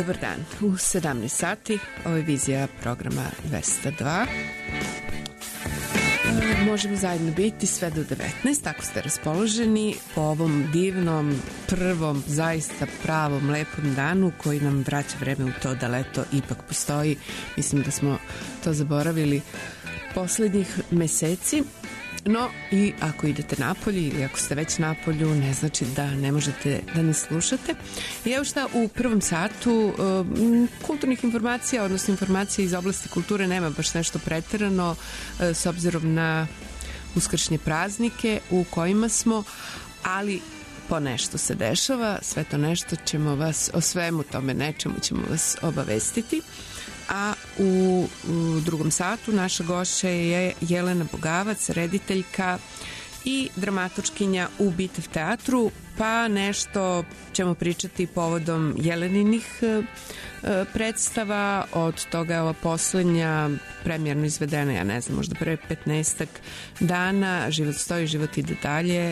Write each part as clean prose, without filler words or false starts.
Dobar dan, u 17 sati, ovo je vizija programa 202. Možemo zajedno biti sve do 19, tako ste raspoloženi po ovom divnom, prvom, zaista pravom, lepom danu koji nam vraća vreme u to da leto ipak postoji. Mislim da smo to zaboravili poslednjih meseci. No, i ako idete napolje ili ako ste već napolju, ne znači da ne možete da ne slušate. I evo šta, u prvom satu kulturnih informacija, odnosno informacija iz oblasti kulture nema baš nešto preterano s obzirom na uskršnje praznike u kojima smo, ali po nešto se dešava, sve to nešto ćemo vas, o svemu tome nečemu ćemo vas obavestiti. A u drugom satu naša gošća je Jelena Bogavac, rediteljka i dramatočkinja u Bitev teatru, pa nešto ćemo pričati povodom Jeleninih predstava. Od toga je ova poslednja premijerno izvedena, ja ne znam, možda pre 15 dana. Život stoji, život ide dalje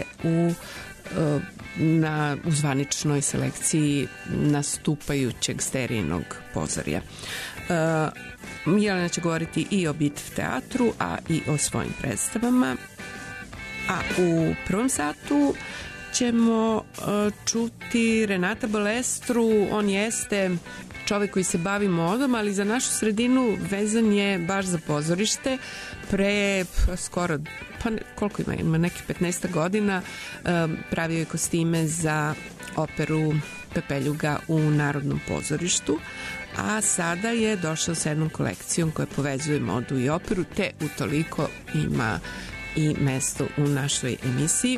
u zvaničnoj selekciji nastupajućeg Sterijinog pozorja. Jelena će govoriti i o Bitev teatru, a i o svojim predstavama. A u prvom satu ćemo čuti Renata Balestru. On jeste čovek koji se bavi modom, ali za našu sredinu vezan je baš za pozorište. Pre skoro, pa koliko ima nekih 15 godina, pravio je kostime za operu Pepeljuga u Narodnom pozorištu, a sada je došao sa jednom kolekcijom koja povezuje modu i operu, te utoliko ima i mesto u našoj emisiji.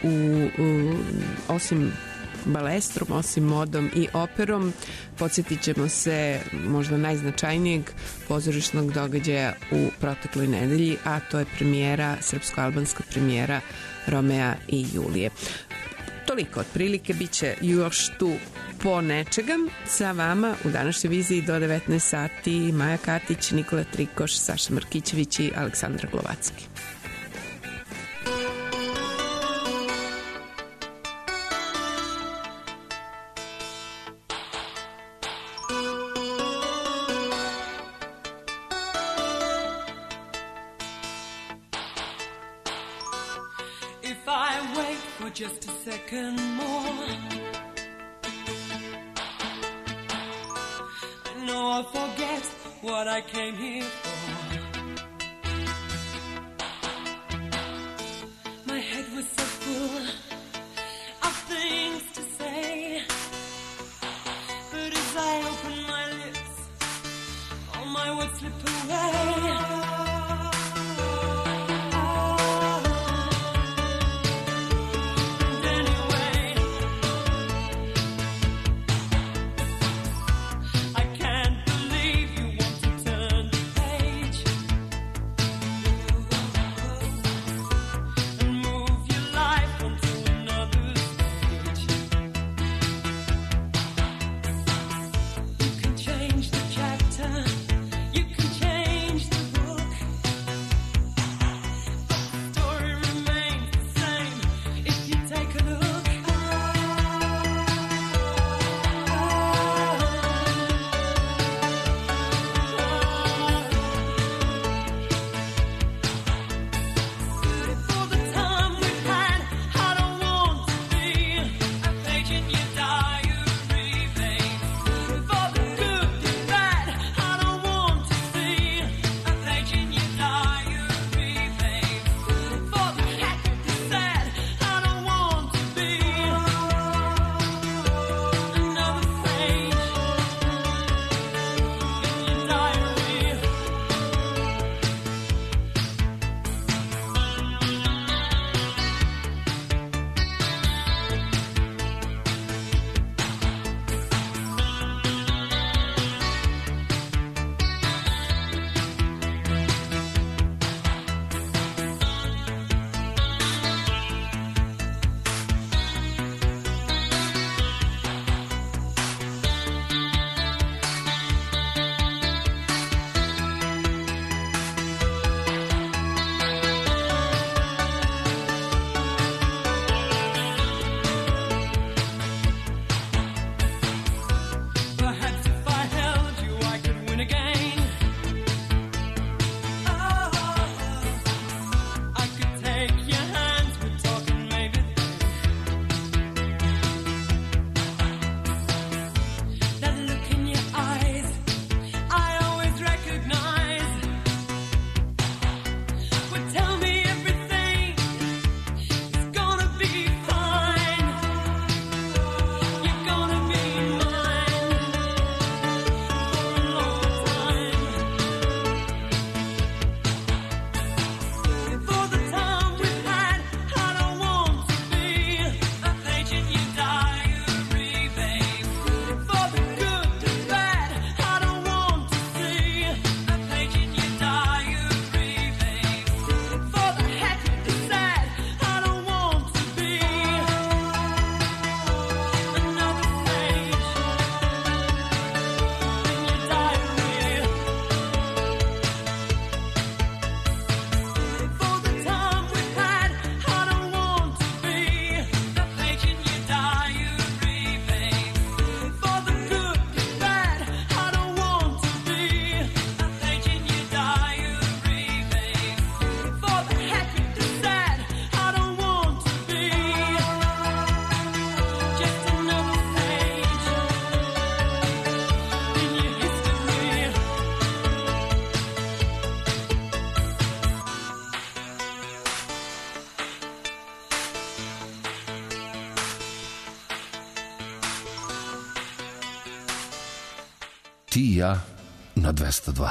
Osim balestrom, osim modom i operom, podsjetit ćemo se možda najznačajnijeg pozorišnog događaja u protekloj nedelji, a to je premijera, srpsko-albanska premijera Romea i Julije. Toliko otprilike, bit će još tu po nečega. Sa vama u današnjoj viziji do 19 sati Maja Katić, Nikola Trikoš, Saša Markićević i Aleksandra Glovacki. Just a second more, I know I'll forget what I came here for. My head was so full of things to say, but as I open my lips, all my words slip away. I can't believe you want to turn the page. Ti i ja na 202.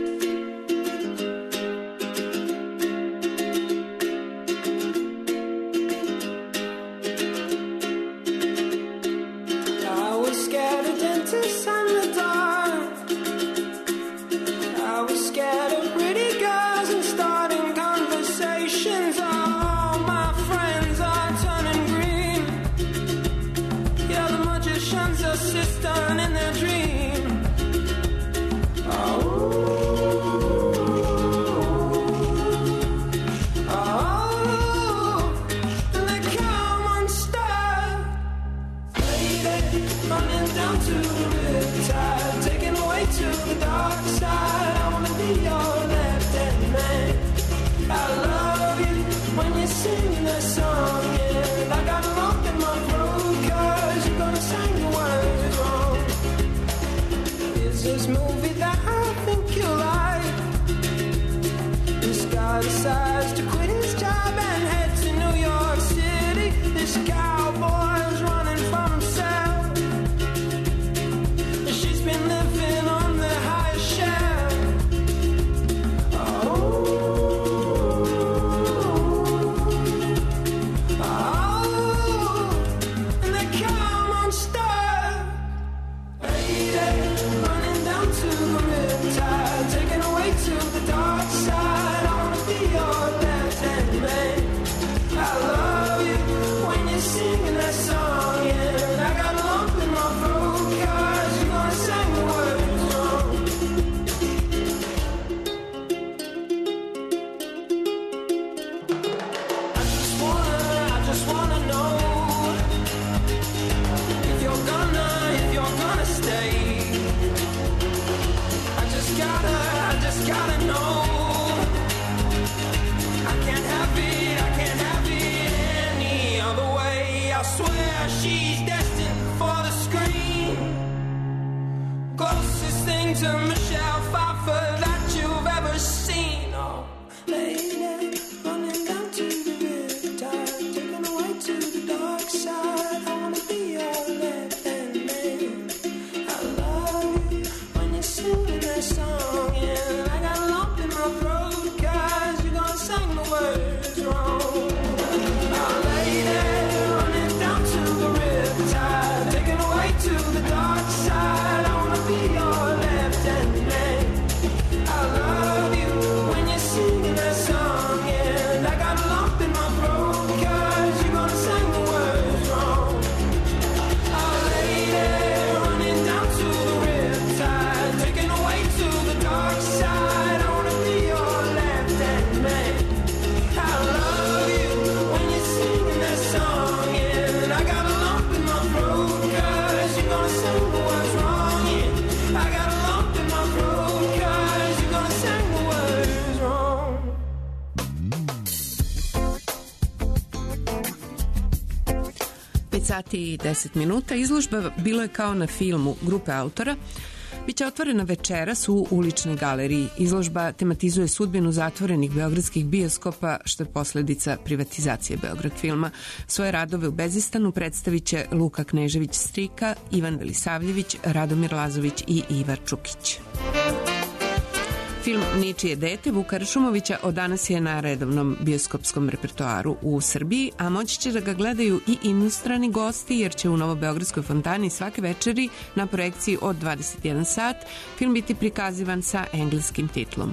Sati i 10 minuta. Izložba Bilo je kao na filmu grupe autora biće otvorena večeras u Uličnoj galeriji. Izložba tematizuje sudbinu zatvorenih beogradskih bioskopa, što je posledica privatizacije Beograd filma. Svoje radove u Bezistanu predstavit će Luka Knežević-Strika, Ivan Velisavljević, Radomir Lazović i Ivar Čukić. Film Ničije dete Vuka Ršumovića od danas je na redovnom bioskopskom repertoaru u Srbiji, a moći će da ga gledaju i inostrani gosti, jer će u Novobeogradskoj fontani svake večeri na projekciji od 21 sat film biti prikazivan sa engleskim titlom.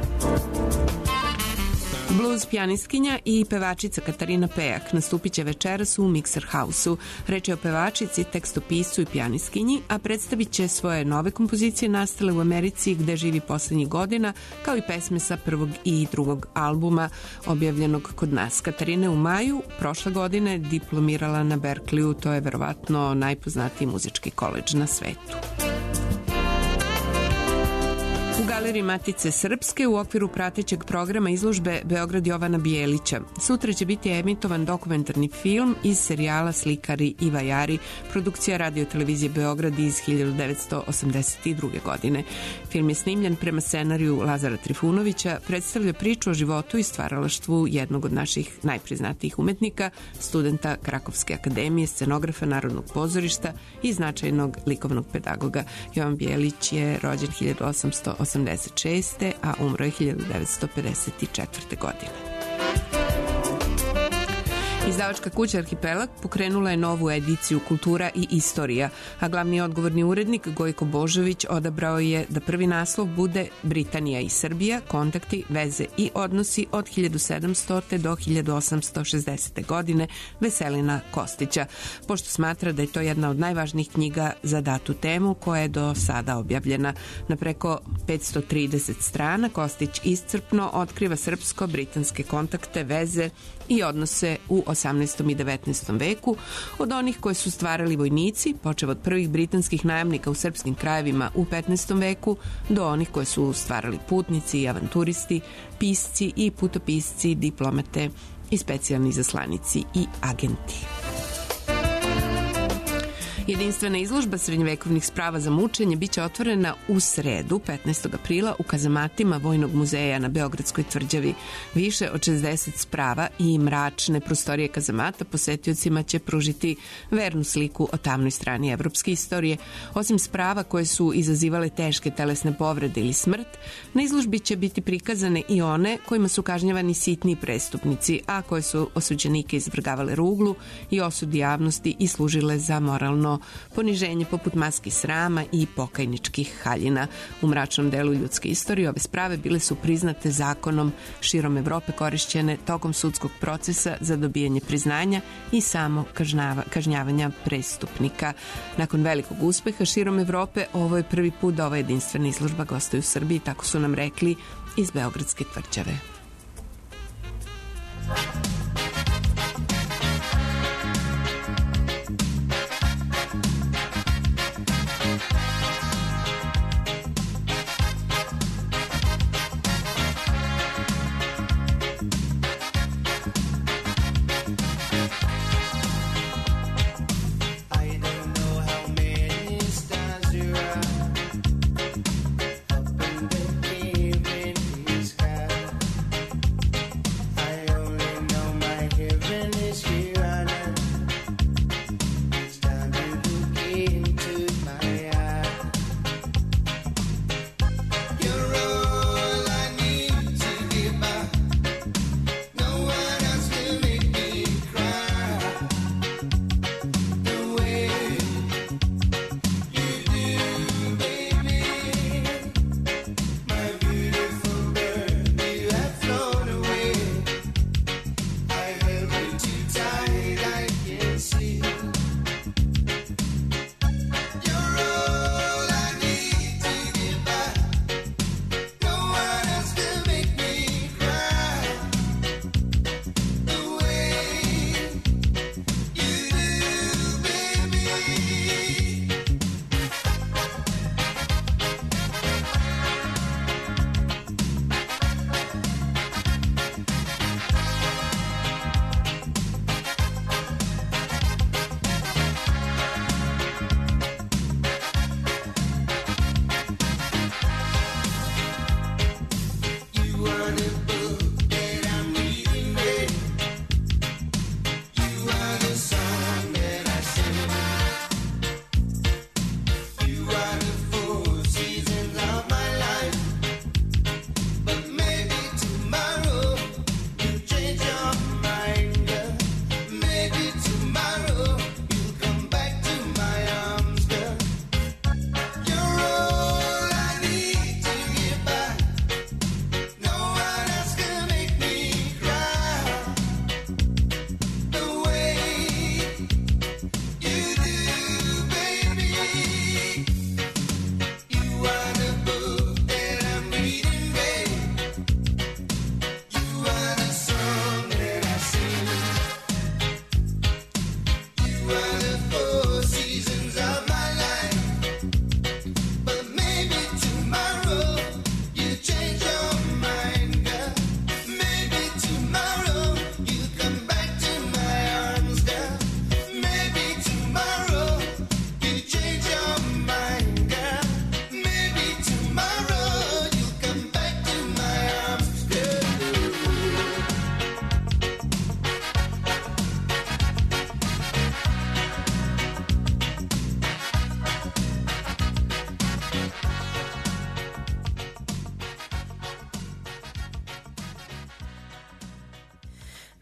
Blues pijanistkinja i pevačica Katarina Pejak nastupit će večeras u Mixer House-u. Reč je o pevačici, tekstopiscu i pijanistkinji, a predstavit će svoje nove kompozicije nastale u Americi gde živi poslednjih godina, kao i pesme sa prvog i drugog albuma objavljenog kod nas. Katarina u maju prošle godine diplomirala na Berkeleyu, to je verovatno najpoznatiji muzički koledž na svetu. U Galeriji Matice Srpske u okviru pratećeg programa izložbe Beograd Jovana Bijelića sutra će biti emitovan dokumentarni film iz serijala Slikari i vajari, produkcija Radio-televizije Beograd iz 1982. godine. Film je snimljen prema scenariju Lazara Trifunovića, predstavlja priču o životu i stvaralaštvu jednog od naših najpriznatijih umetnika, studenta Krakovske akademije, scenografa Narodnog pozorišta i značajnog likovnog pedagoga. Jovan Bijelić je rođen 1886. a umro je 1954. godine. Izdavačka kuća Arhipelag pokrenula je novu ediciju Kultura i istorija, a glavni odgovorni urednik Gojko Božović odabrao je da prvi naslov bude Britanija i Srbija, kontakti, veze i odnosi od 1700. do 1860. godine Veselina Kostića, pošto smatra da je to jedna od najvažnijih knjiga za datu temu koja je do sada objavljena. Na preko 530 strana Kostić iscrpno otkriva srpsko-britanske kontakte, veze i odnose u 18. i 19. veku, od onih koje su stvarali vojnici, počev od prvih britanskih najamnika u srpskim krajevima u 15. veku, do onih koje su stvarali putnici i avanturisti, pisci i putopisci, diplomate i specijalni zaslanici i agenti. Jedinstvena izložba srednjevekovnih sprava za mučenje biće otvorena u sredu, 15. aprila, u kazamatima Vojnog muzeja na Beogradskoj tvrđavi. Više od 60 sprava i mračne prostorije kazamata posetiocima će pružiti vernu sliku o tamnoj strani evropske istorije. Osim sprava koje su izazivale teške telesne povrede ili smrt, na izložbi će biti prikazane i one kojima su kažnjavani sitni prestupnici, a koje su osuđenike izvrgavale ruglu i osudi javnosti i služile za moralno poniženje poput maski srama i pokajničkih haljina. U mračnom delu ljudske istorije ove sprave bile su priznate zakonom širom Evrope, korišćene tokom sudskog procesa za dobijanje priznanja i samo kažnjavanja prestupnika. Nakon velikog uspeha širom Evrope, ovo je prvi put da ova jedinstvena izložba gostuje u Srbiji, tako su nam rekli iz Beogradske tvrđave.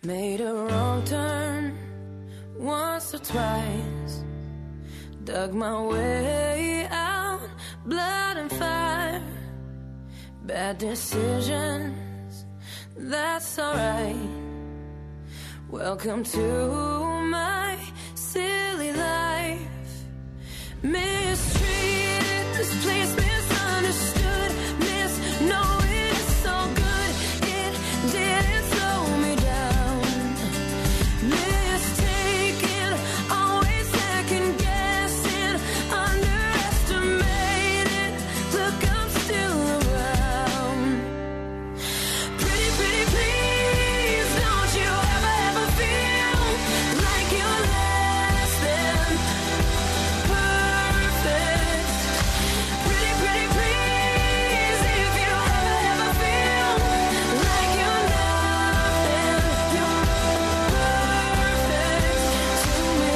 Made a wrong turn once or twice, dug my way out, blood and fire, bad decisions, that's alright. Welcome to my silly life. Mistreated, this place misunderstood, knowing it's so good, it didn't slow me down. Mistaken, always second guessing, underestimated, look, I'm still around. Pretty, pretty, please, don't you ever feel like you're less than perfect. Pretty, pretty, please, if you ever feel like you're nothing, you're perfect to me.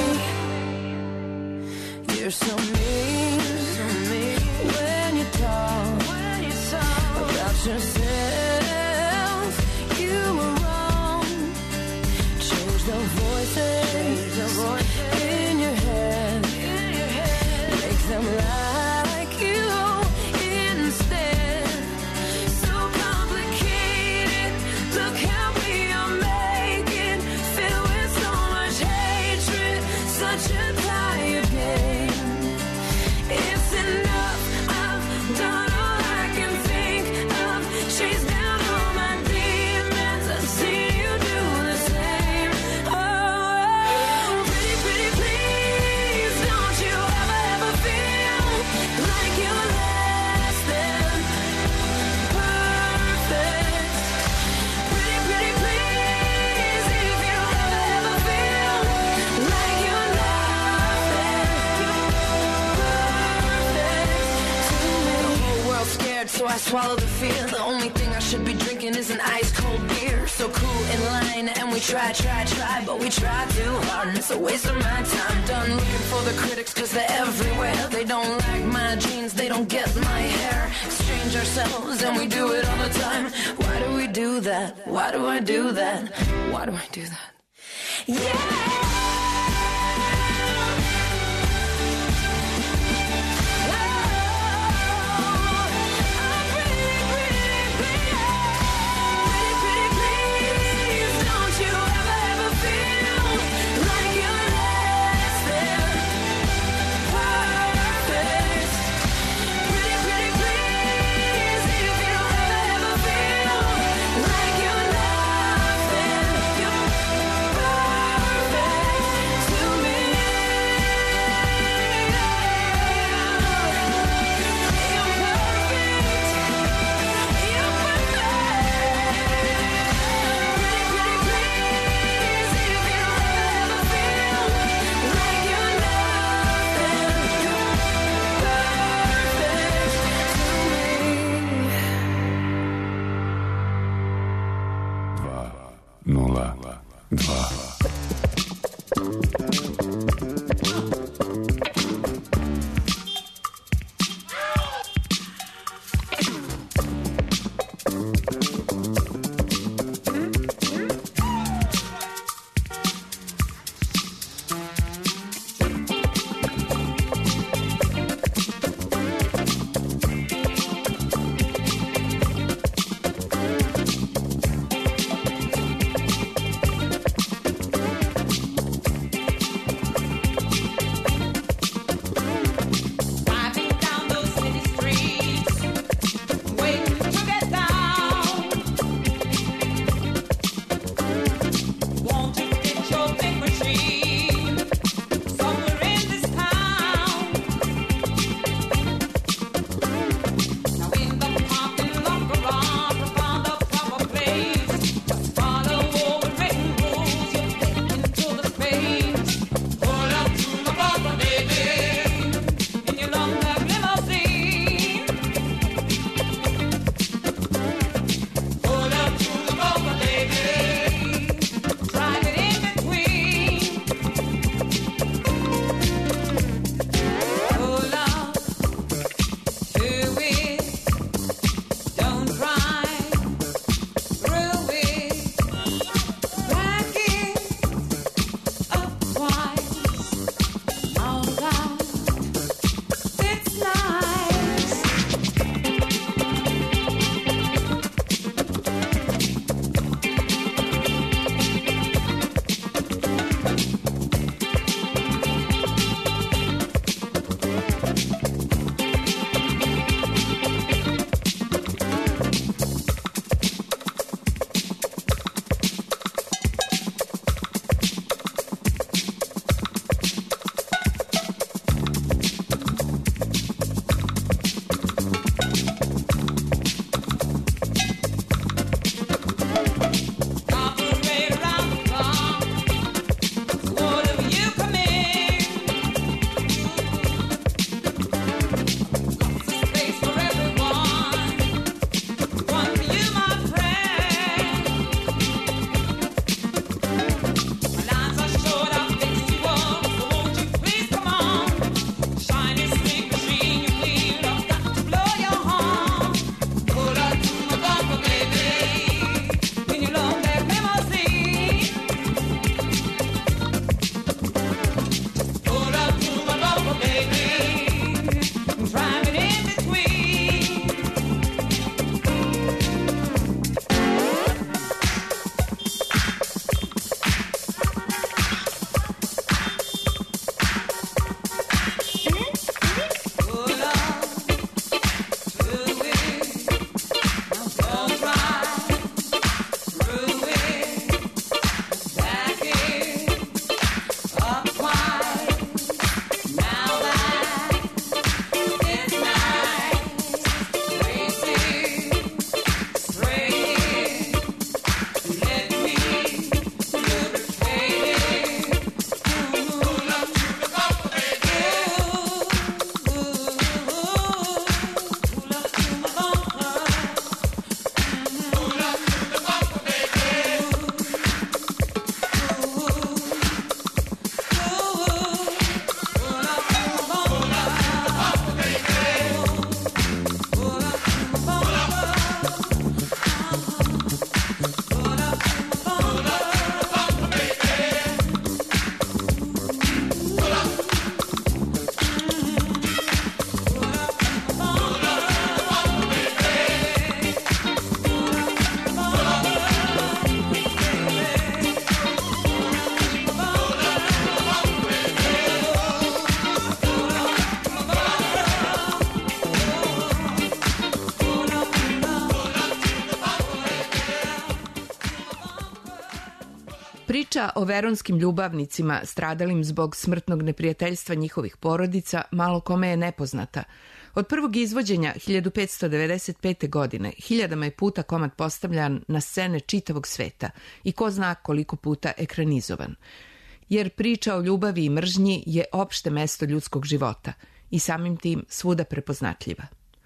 You're so mean when you talk about yourself. You were wrong. Change the voices in your head. Make them like you instead. So complicated. Look how we are making. Filled with so much hatred. Such a tired game. It's enough. I've done all I can think of. Chased down all my demons. I've seen you do the same. Oh, pretty, pretty, please, don't you ever feel like you're less than perfect. Pretty, pretty, please, if you ever feel like you're nothing, you're perfect to me. The whole world's scared, so I swallow the fear. The only thing I should be drinking is an ice cold beer. So cool in line, and we try, but we try too hard, and it's a waste of my time. Done looking for the critics, cause they're everywhere. They don't like my jeans, they don't get my hair. Exchange ourselves, and we do it all the time. Why do we do that? Why do I do that? Why do I do that? Yeah! Priča o veronskim ljubavnicima stradalim zbog smrtnog neprijateljstva njihovih porodica malo kome je nepoznata. Od prvog izvođenja 1595. godine hiljadama je puta komad postavljan na scene čitavog sveta i ko zna koliko puta ekranizovan. Jer priča o ljubavi i mržnji je opšte mesto ljudskog života i samim tim svuda prepoznatljiva.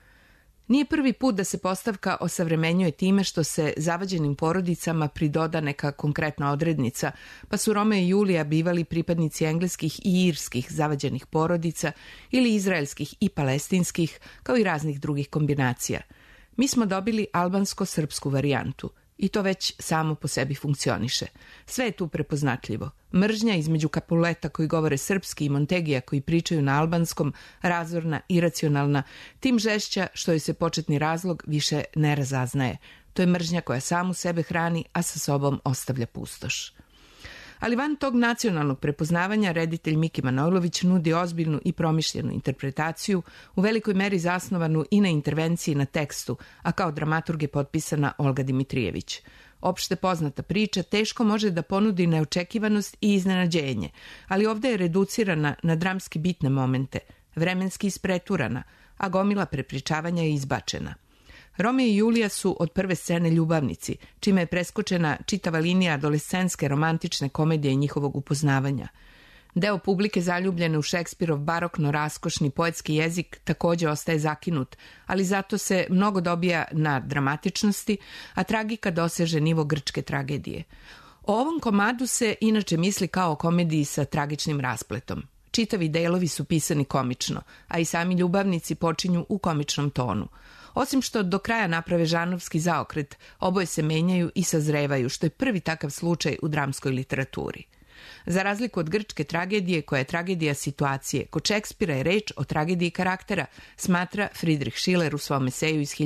Nije prvi put da se postavka osavremenjuje time što se zavađenim porodicama pridoda neka konkretna odrednica, pa su Romeo i Julija bivali pripadnici engleskih i irskih zavađenih porodica ili izraelskih i palestinskih, kao i raznih drugih kombinacija. Mi smo dobili albansko-srpsku varijantu i to već samo po sebi funkcioniše. Sve je tu prepoznatljivo. Mržnja između Capuleta koji govore srpski i Montegija koji pričaju na albanskom, razorna, iracionalna, tim žešća što joj se početni razlog više ne razaznaje. To je mržnja koja samu sebe hrani, a sa sobom ostavlja pustoš. Ali van tog nacionalnog prepoznavanja reditelj Miki Manojlović nudi ozbiljnu i promišljenu interpretaciju, u velikoj meri zasnovanu i na intervenciji na tekstu, a kao dramaturg je potpisana Olga Dimitrijević. Opšte poznata priča teško može da ponudi neočekivanost i iznenađenje, ali ovde je reducirana na dramski bitne momente, vremenski ispreturana, a gomila prepričavanja je izbačena. Romeo i Julija su od prve scene ljubavnici, čime je preskočena čitava linija adolescentske romantične komedije i njihovog upoznavanja. Deo publike zaljubljene u Šekspirov barokno raskošni poetski jezik takođe ostaje zakinut, ali zato se mnogo dobija na dramatičnosti, a tragika doseže nivo grčke tragedije. O ovom komadu se inače misli kao o komediji sa tragičnim raspletom. Čitavi delovi su pisani komično, a i sami ljubavnici počinju u komičnom tonu. Osim što do kraja naprave žanrovski zaokret, oboje se menjaju i sazrevaju, što je prvi takav slučaj u dramskoj literaturi. Za razliku od grčke tragedije, koja je tragedija situacije, kod Šekspira je reč o tragediji karaktera, smatra Friedrich Schiller u svom eseju iz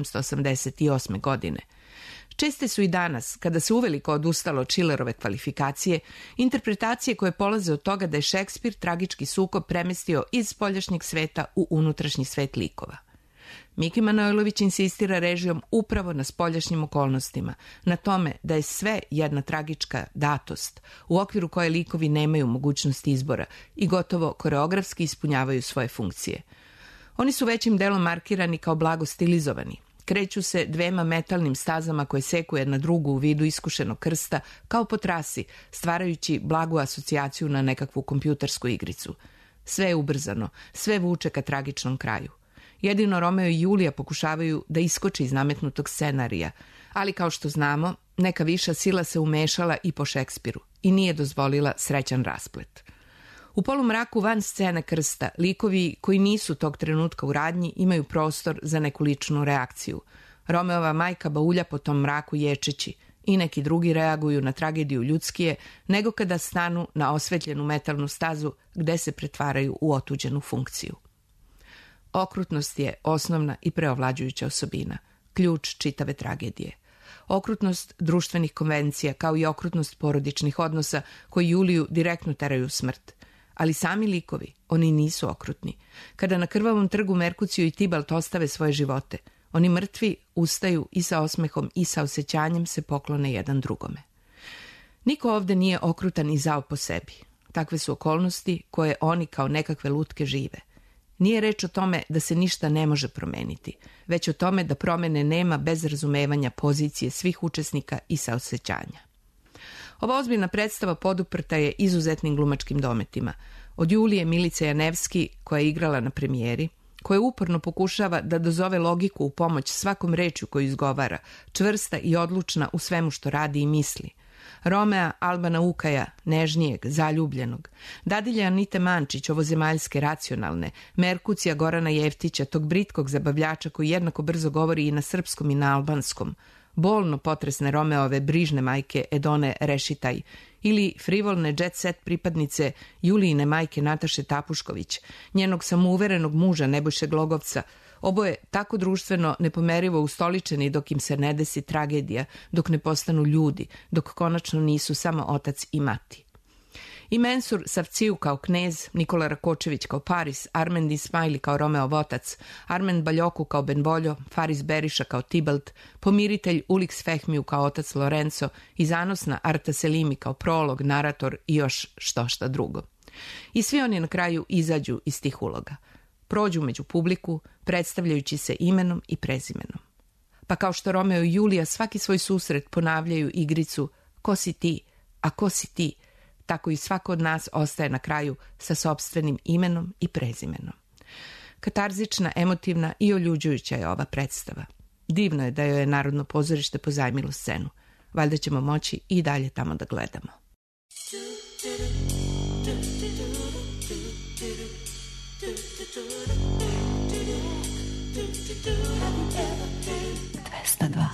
1788. godine. Česte su i danas, kada se uveliko odustalo od Schillerove kvalifikacije, interpretacije koje polaze od toga da je Šekspir tragički sukob premestio iz spoljašnjeg sveta u unutrašnji svet likova. Miki Manojlović insistira režijom upravo na spoljašnjim okolnostima, na tome da je sve jedna tragička datost, u okviru koje likovi nemaju mogućnost izbora i gotovo koreografski ispunjavaju svoje funkcije. Oni su većim delom markirani kao blago stilizovani. Kreću se dvema metalnim stazama koje seku jedna drugu u vidu iskušenog krsta, kao po trasi, stvarajući blagu asocijaciju na nekakvu kompjutersku igricu. Sve je ubrzano, sve vuče ka tragičnom kraju. Jedino Romeo i Julija pokušavaju da iskoče iz nametnutog scenarija, ali kao što znamo, neka viša sila se umešala i po Šekspiru i nije dozvolila srećan rasplet. U polumraku van scene krsta, likovi koji nisu tog trenutka u radnji imaju prostor za neku ličnu reakciju. Romeova majka baulja po tom mraku ječeći i neki drugi reaguju na tragediju ljudskije nego kada stanu na osvetljenu metalnu stazu gde se pretvaraju u otuđenu funkciju. Okrutnost je osnovna i preovlađujuća osobina, ključ čitave tragedije. Okrutnost društvenih konvencija kao i okrutnost porodičnih odnosa koji Juliju direktno teraju u smrt. Ali sami likovi, oni nisu okrutni. Kada na krvavom trgu Merkuciju i Tibalt ostave svoje živote, oni mrtvi ustaju i sa osmehom i sa osjećanjem se poklone jedan drugome. Niko ovde nije okrutan i zao po sebi. Takve su okolnosti koje oni kao nekakve lutke žive. Nije reč o tome da se ništa ne može promeniti, već o tome da promene nema bez razumevanja pozicije svih učesnika i saosećanja. Ova ozbiljna predstava poduprta je izuzetnim glumačkim dometima. Od Julije Milice Janevski, koja je igrala na premijeri, koja uporno pokušava da dozove logiku u pomoć svakom rečju koju izgovara, čvrsta i odlučna u svemu što radi i misli. Romea Albana Ukaja, nežnijeg, zaljubljenog, dadilja Anite Mančić, ovozemaljske, racionalne, Merkucija Gorana Jeftića, tog britkog zabavljača koji jednako brzo govori i na srpskom i na albanskom, bolno potresne Romeove brižne majke Edone Rešitaj ili frivolne jet set pripadnice Julijine majke Nataše Tapušković, njenog samouverenog muža Nebojše Glogovca, oboje tako društveno nepomerivo ustoličeni dok im se ne desi tragedija, dok ne postanu ljudi, dok konačno nisu samo otac i mati. I Mensur Savciju kao knez, Nikola Rakočević kao Paris, Armend Ismaili kao Romeo Votac, Armend Baljoku kao Benvoljo, Faris Beriša kao Tibalt, pomiritelj Ulix Fehmiju kao otac Lorenzo i zanosna Arta Selimi kao prolog, narator i još šta drugo. I svi oni na kraju izađu iz tih uloga. Prođu među publiku, predstavljajući se imenom i prezimenom. Pa kao što Romeo i Julija svaki svoj susret ponavljaju igricu ko si ti, a ko si ti, tako i svako od nas ostaje na kraju sa sopstvenim imenom i prezimenom. Katarzična, emotivna i oljuđujuća je ova predstava. Divno je da joj je Narodno pozorište pozajmilo scenu. Valjda ćemo moći i dalje tamo da gledamo. 202.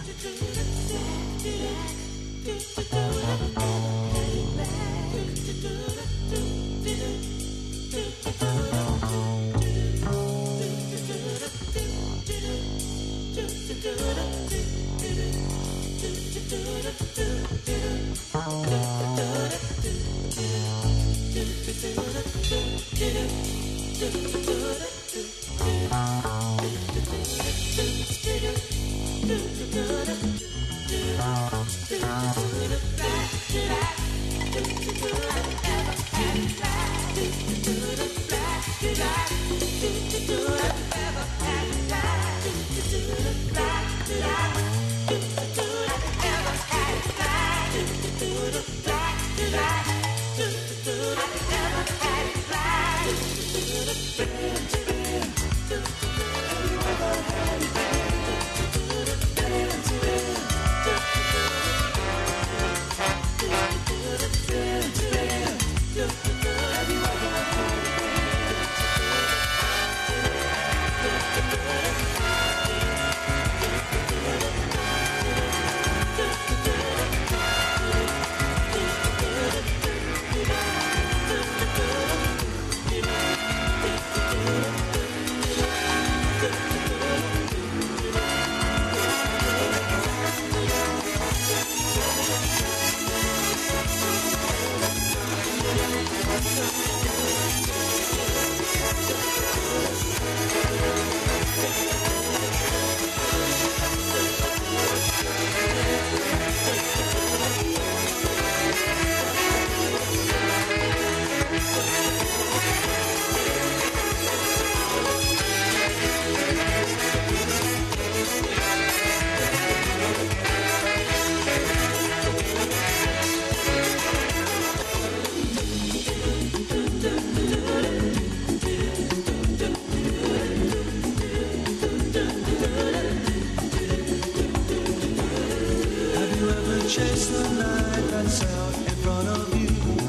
Chase the night that's out in front of you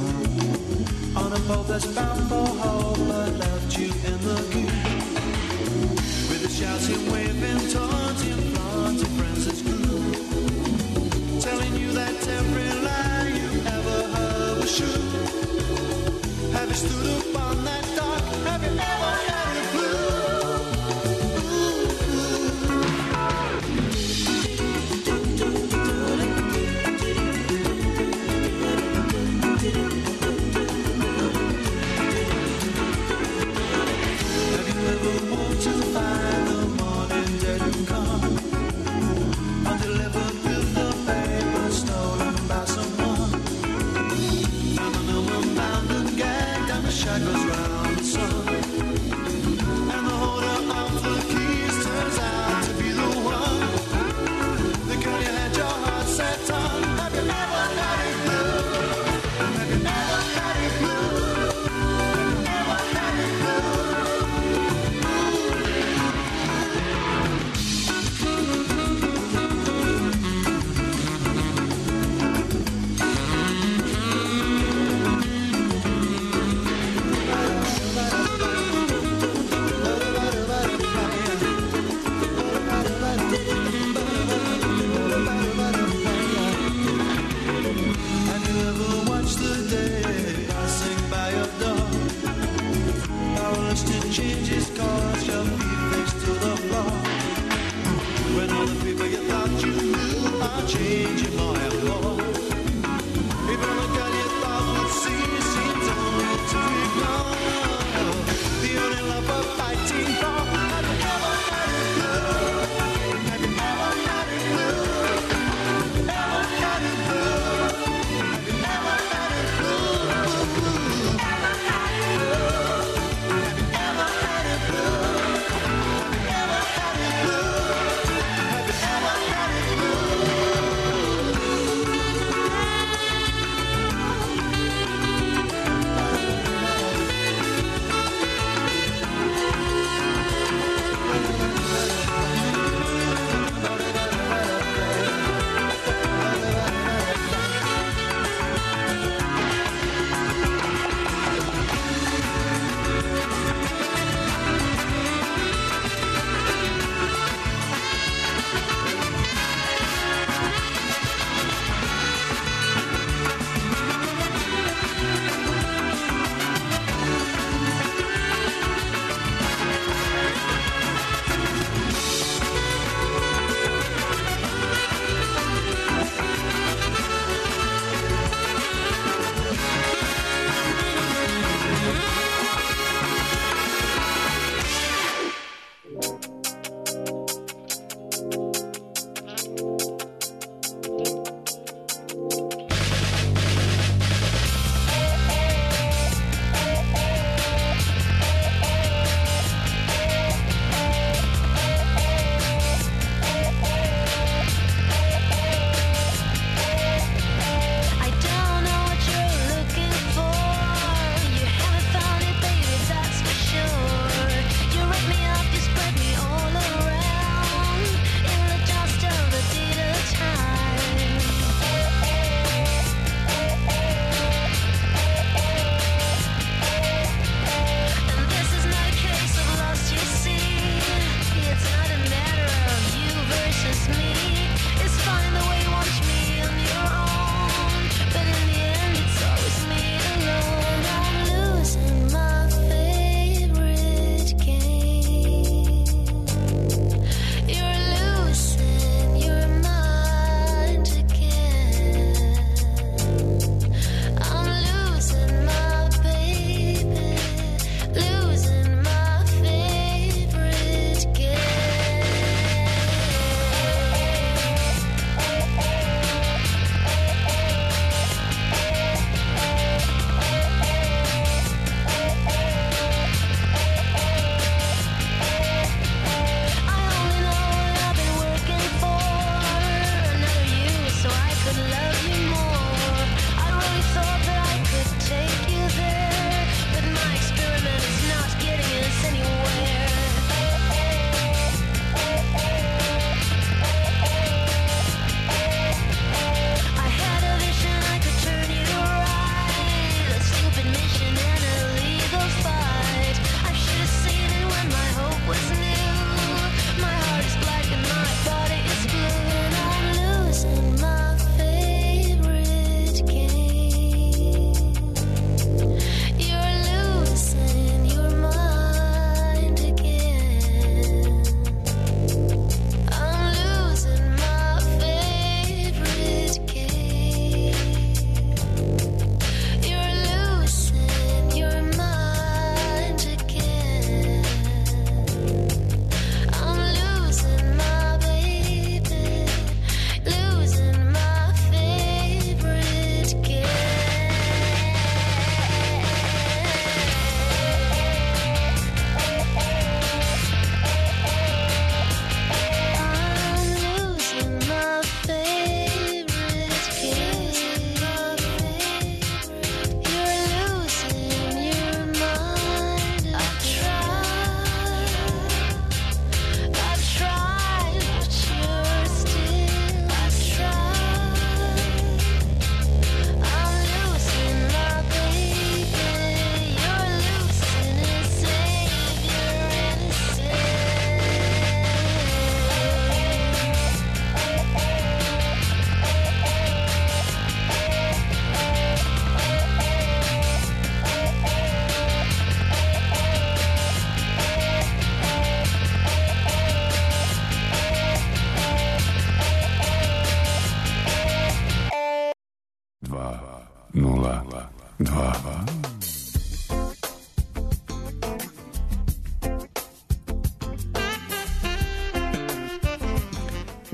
on a boat that's bound for home but left you in the queue with the shouting, waving, taunting, flaunting friends that's blue, telling you that every lie you ever heard was true. Have you stood up on that dock? Have you ever had a clue? Shackles round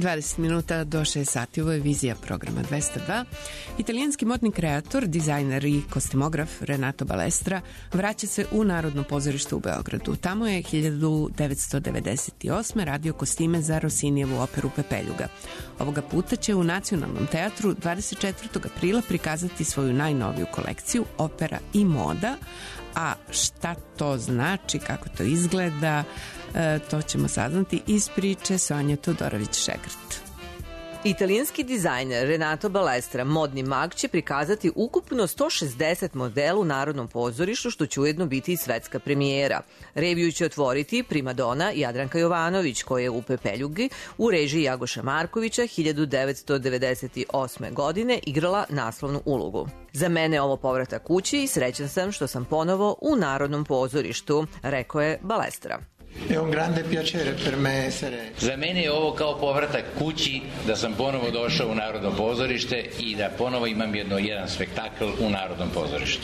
20 minuta do 6 sati, ovo je Vizija programa 202. Italijanski modni kreator, dizajner i kostimograf Renato Balestra vraća se u Narodno pozorište u Beogradu. Tamo je 1998. radio kostime za Rossinijevu operu Pepeljuga. Ovoga puta će u Nacionalnom teatru 24. aprila prikazati svoju najnoviju kolekciju Opera i moda, a šta to znači, kako to izgleda, to ćemo saznati iz priče Sonje Todorović-Šegrt. Italijanski dizajner Renato Balestra, modni mag, će prikazati ukupno 160 modela u Narodnom pozorištu, što će ujedno biti i svetska premijera. Reviju će otvoriti primadona Jadranka Jovanović, koja je u Pepeljugi u režiji Jagoša Markovića 1998. godine igrala naslovnu ulogu. Za mene je ovo povratak kući i srećan sam što sam ponovo u Narodnom pozorištu, rekao je Balestra. Za mene je ovo kao povratak kući, da sam ponovo došao u Narodno pozorište i da ponovo imam jedan spektakl u Narodnom pozorištu.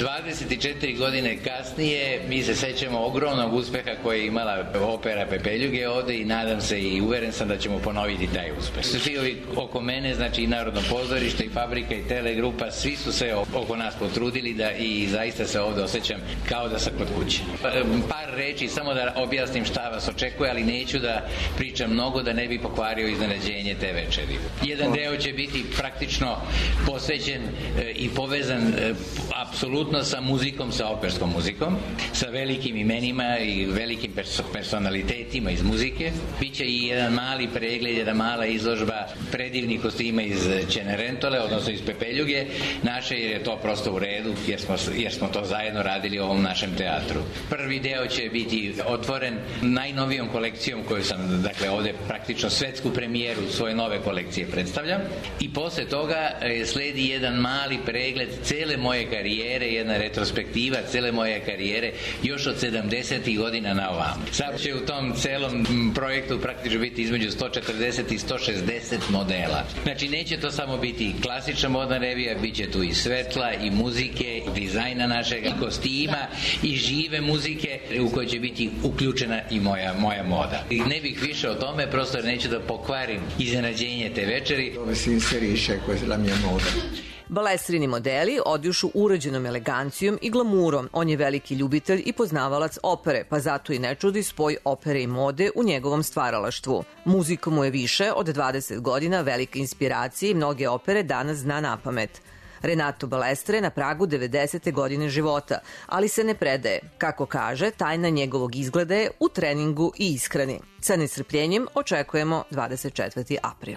24 godine kasnije mi se sećamo ogromnog uspeha koje je imala opera Pepeljuge ovde i nadam se i uveren sam da ćemo ponoviti taj uspeh. Svi ovi oko mene, znači i Narodno pozorište i Fabrika i Telegrupa, svi su se oko nas potrudili i zaista se ovde osjećam kao da sam kod kuće. Par reči samo da objasnim šta vas očekuje, ali neću da pričam mnogo da ne bi pokvario iznenađenje te večeri. Jedan deo će biti praktično posvećen i povezan apsolutno sa muzikom, sa operskom muzikom, sa velikim imenima i velikim personalitetima iz muzike. Biće i jedan mali pregled, jedna mala izložba predivnih kostima iz Cenerentole, odnosno iz Pepeljuge naše, jer je to prosto u redu, jer smo to zajedno radili u ovom našem teatru. Prvi deo će biti otvoren najnovijom kolekcijom koju sam, dakle, ovde praktično svetsku premijeru svoje nove kolekcije predstavljam, i posle toga sledi jedan mali pregled cele moje karijere, jedna retrospektiva cele moje karijere još od 70. godina na ovamo. Sad će u tom celom projektu praktično biti između 140 i 160 modela. Znači neće to samo biti klasična modna revija, bit će tu i svetla i muzike, i dizajna našeg kostima i žive muzike u kojoj će biti uključena i moja moda. I ne bih više o tome, prosto neću da pokvarim iznenađenje te večeri. Dove si inserisce la mia moda. Balestrini modeli odjušu urađenom elegancijom i glamurom. On je veliki ljubitelj i poznavalac opere, pa zato i ne čudi spoj opere i mode u njegovom stvaralaštvu. Muzika mu je više od 20 godina velika inspiracija i mnoge opere danas zna napamet. Renato Balestra je na pragu 90. godine života, ali se ne predaje. Kako kaže, tajna njegovog izgleda je u treningu i ishrani. Sa nestrpljenjem očekujemo 24. april.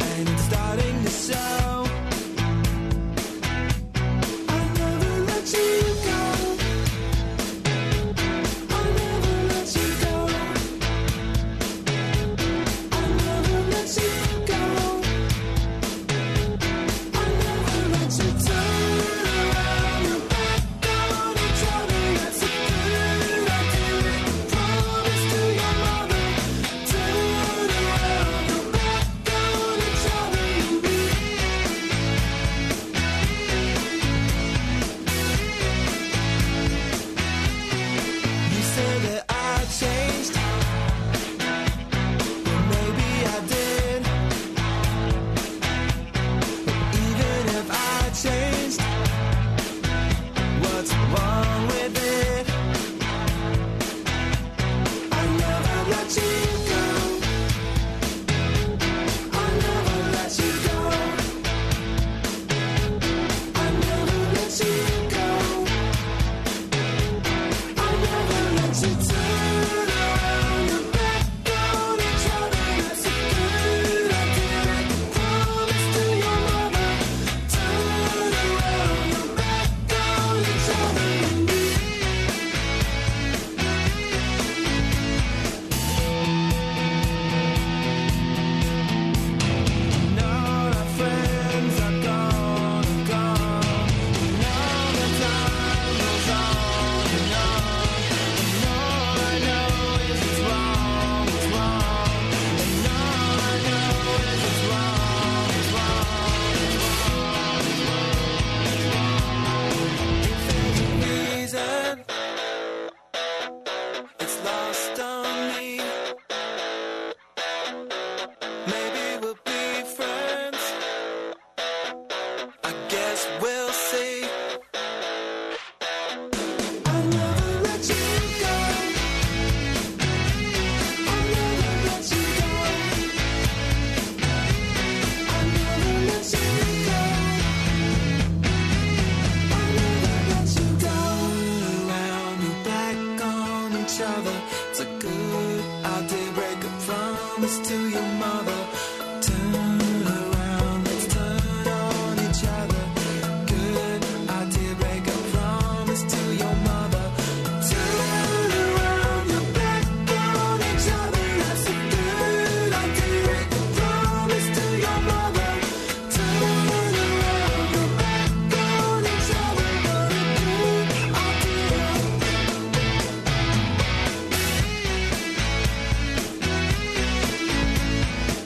Starting to sow. I never let you promise to your mother. Turn around, let's turn on each other. Good idea, break a promise to your mother. Turn around, you're back on each other. That's a good idea, break a promise to your mother. Turn around, you're back on each other. What a good idea.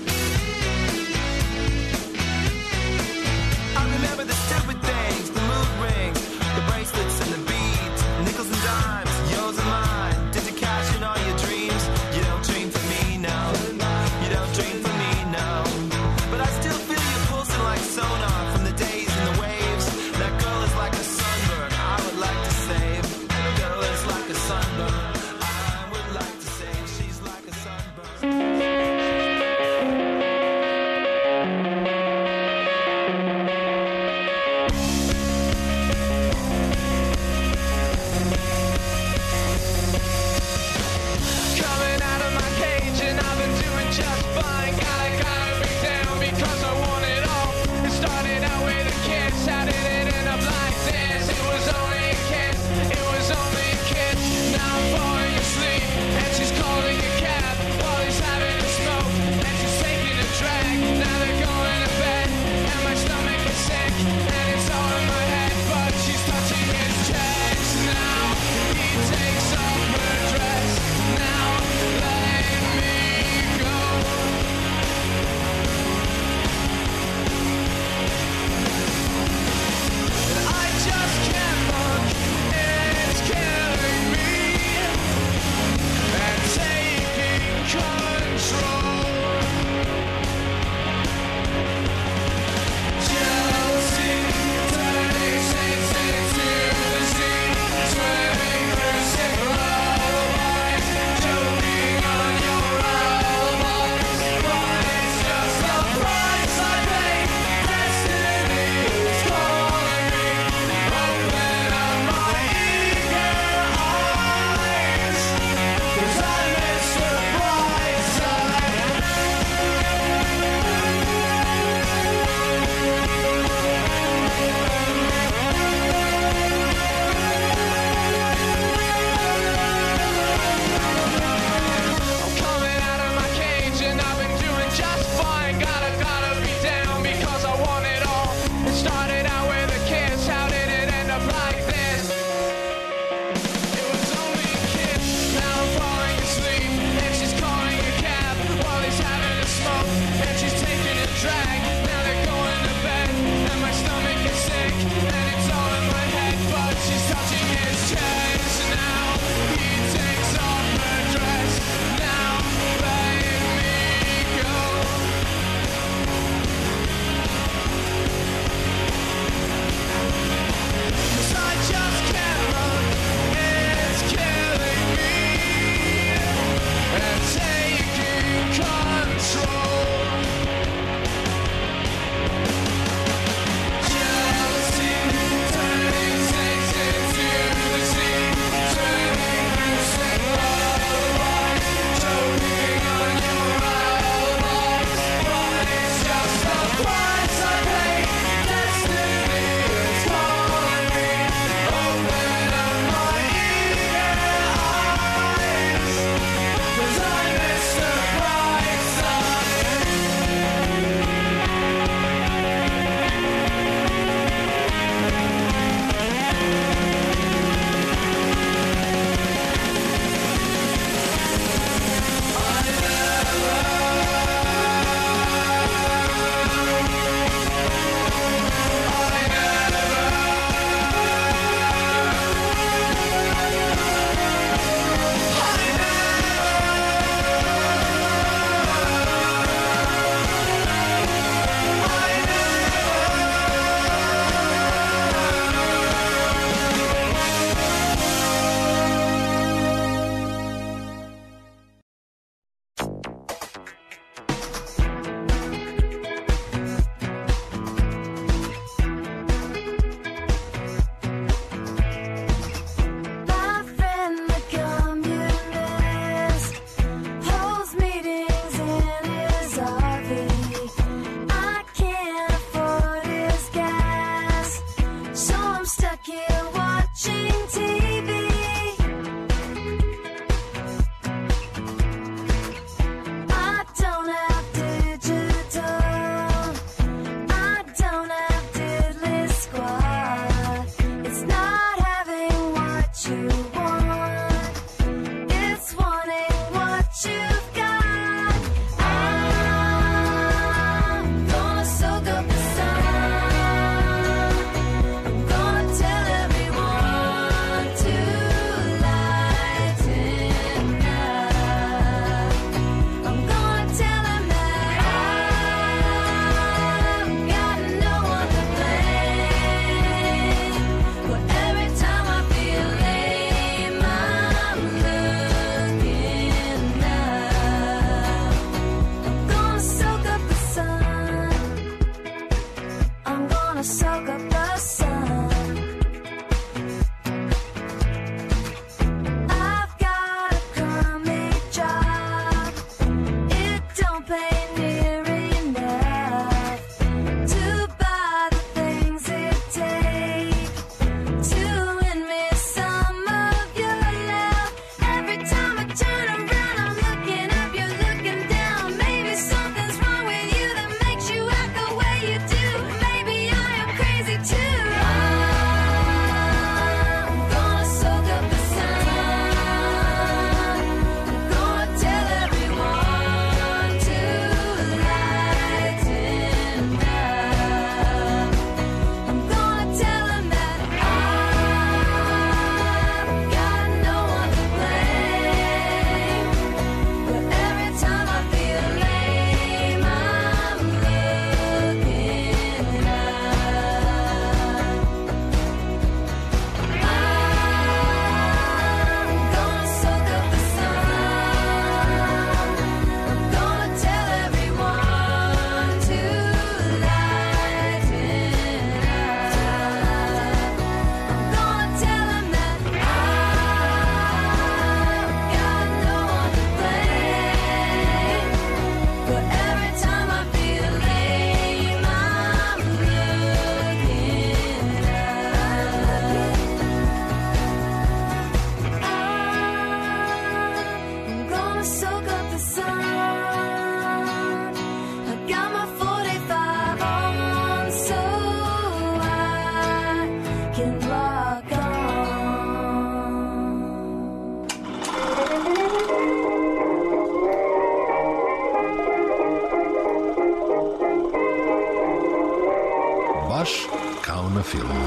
na filmu.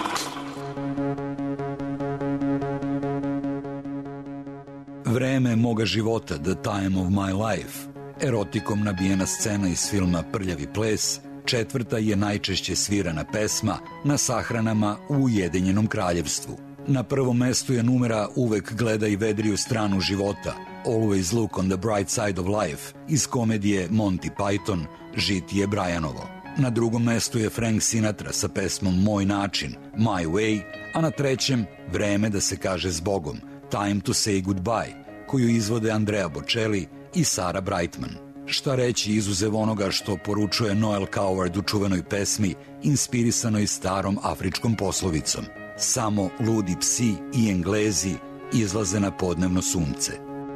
Vreme moga života, The Time of My Life, erotikom nabijena scena iz filma Prljavi ples, četvrta je najčešće svirana pesma na sahranama u Ujedinjenom kraljevstvu. Na prvom mestu je numera Uvek gledaj vedriju stranu života, Always Look on the Bright Side of Life, iz komedije Monty Python, Žitije Brajanovo. Na drugom mestu je Frank Sinatra sa pesmom Moj način, My Way, a na trećem Vreme da se kaže zbogom, Time to say goodbye, koju izvode Andrea Bocelli i Sarah Brightman. Šta reći izuzev onoga što poručuje Noel Coward u čuvenoj pesmi, inspirisanoj starom afričkom poslovicom. Samo ludi psi i Englezi izlaze na podnevno sunce.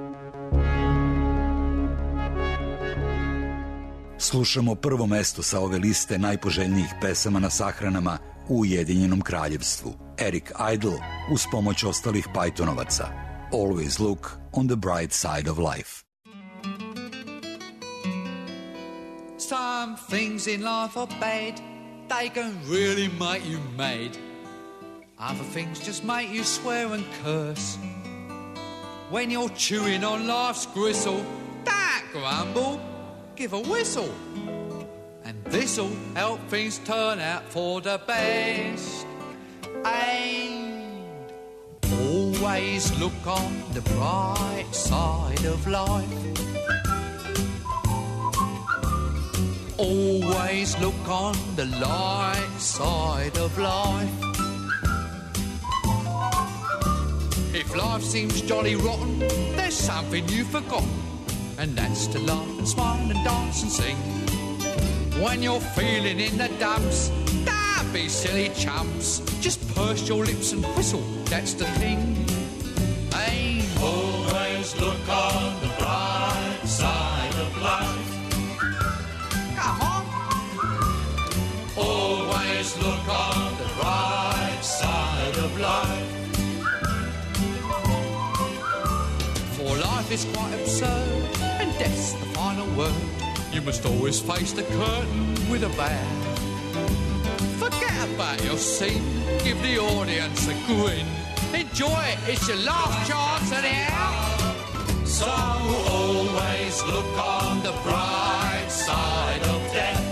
Slušamo prvo mesto sa ove liste najpoželjnijih pesama na sahranama u Ujedinjenom kraljevstvu. Eric Idle uz pomoć ostalih Pythonovaca. Always look on the bright side of life. Some things in life are bad, they can really make you mad. Other things just make you swear and curse. When you're chewing on life's gristle, don't grumble, give a whistle. And this'll help things turn out for the best. And always look on the bright side of life. Always look on the light side of life. If life seems jolly rotten, there's something you've forgotten, and that's to laugh and smile and dance and sing. When you're feeling in the dumps, don't be silly chumps, just purse your lips and whistle, that's the thing. Hey, always look on the bright side of life. Come on. Always look on the right side of life. For life is quite absurd, and death's the final word. You must always face the curtain with a bow. Forget about your scene, give the audience a grin. Enjoy it, it's your last chance anyhow. So always look on the bright side of death.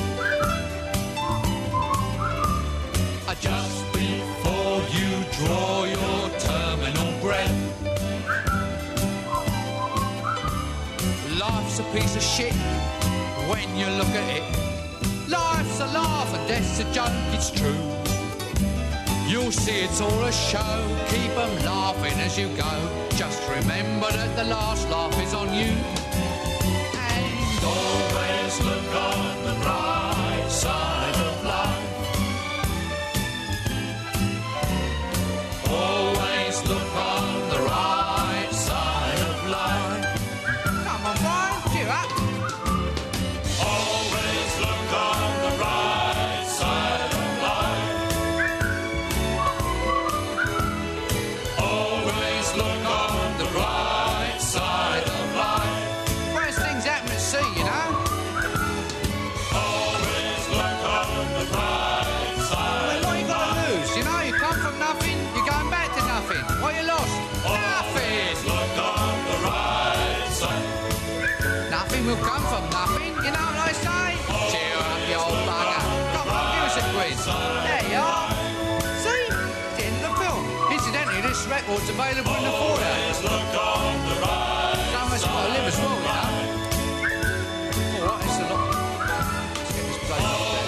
Just before you draw your terminal breath. Life's a piece of shit when you look at it. Life's a laugh and death's a joke, it's true. You'll see it's all a show, keep them laughing as you go. Just remember that the last laugh is on you. And always look on the bright side of life. Always look on the right side of life. Come on, Brian, cheer up. Always look on the right side of life. Always look on the right side of life. Worst things happen at sea, you know. Always look on the right side. Well, what you got to lose? You know, you come from nothing, you're going back to nothing. What you lost? Nothing. Look on the right side. Nothing will come from nothing. You know what I say? Cheer up, you old bugger. Come on, give us a quiz. There you are. See? It's the end of the film. Incidentally, this record's available in the foyer. Look on the right. Someone's got to live as well, you know. All right, it's a lot. Let's get this place up there.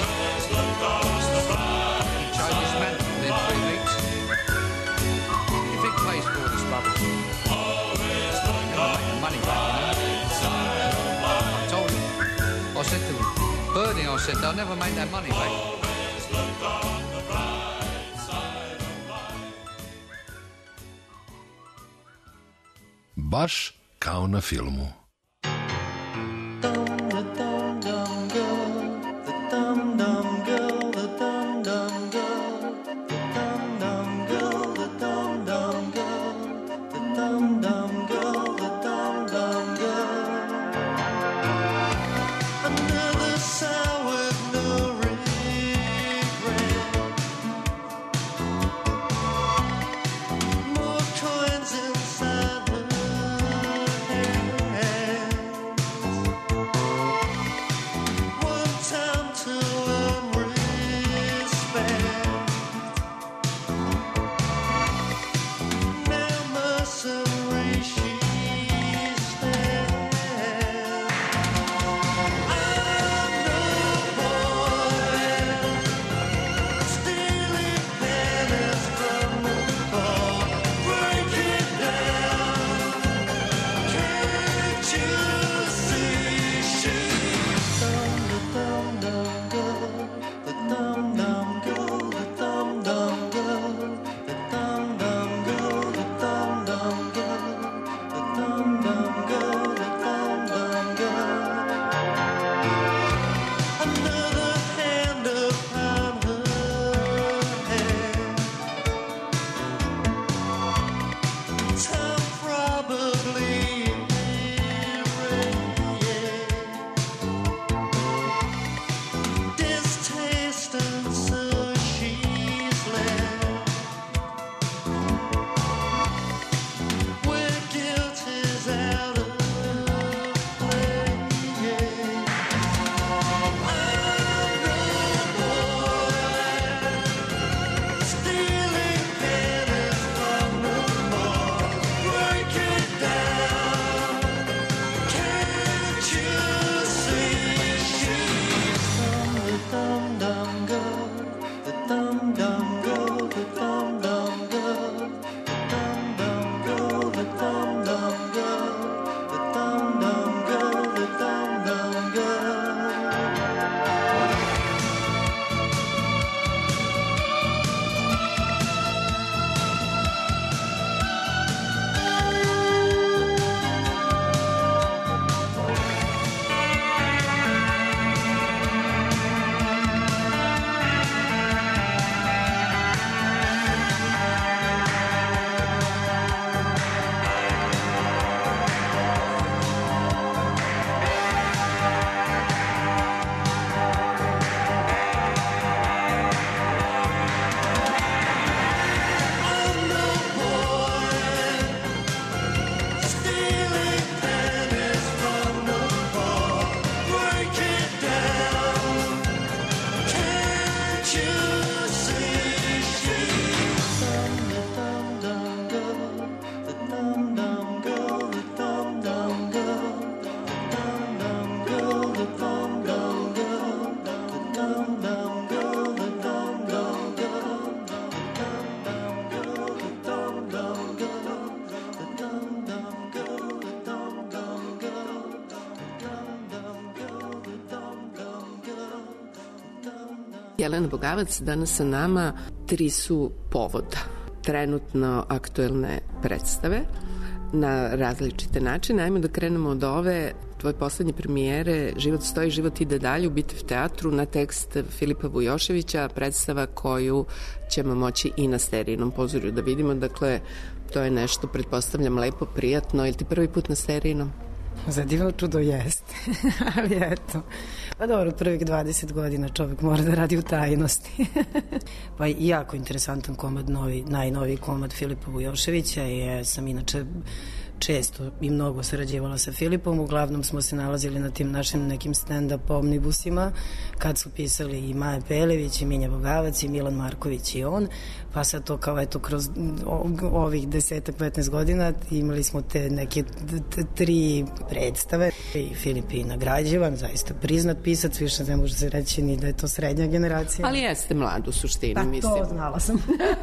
Change this man within 3 weeks. If it pays for all this rubbish, you're going to make the money back, you know. I told him. I said to Bernie, I said, they'll never make that money back. Baš kao na filmu. Another sour, no regret. Jelena Bogavac danas sa nama. 3 su povoda. Trenutno aktuelne predstave na različite načine. Ajmo da krenemo od ove tvoje poslednje premijere Život stoji, život ide dalje u Bitev teatru na tekst Filipa Vujoševića, predstava koju ćemo moći i na Sterijinom pozorju da vidimo. Dakle, to je nešto, pretpostavljam, lepo, prijatno. Je li ti prvi put na Sterijinom? Za divno čudo jeste, ali eto. Pa dobro, prvih 20 godina čovjek mora da radi u tajnosti. Pa jako interesantan komad, najnoviji komad Filipa Vujoševića. Sam inače često i mnogo sarađivala sa Filipom. Uglavnom smo se nalazili na tim našim nekim stand-up omnibusima kad su pisali i Maja Pelević i Minja Bogavac i Milan Marković i on. Pa sad to kao eto kroz ovih 10-15 godina imali smo te neke 3 predstave i Filip je nagrađivan, zaista priznat pisac, više ne može se reći ni da je to srednja generacija. Ali jeste mlad u suštini, pa, mislim. To znala sam.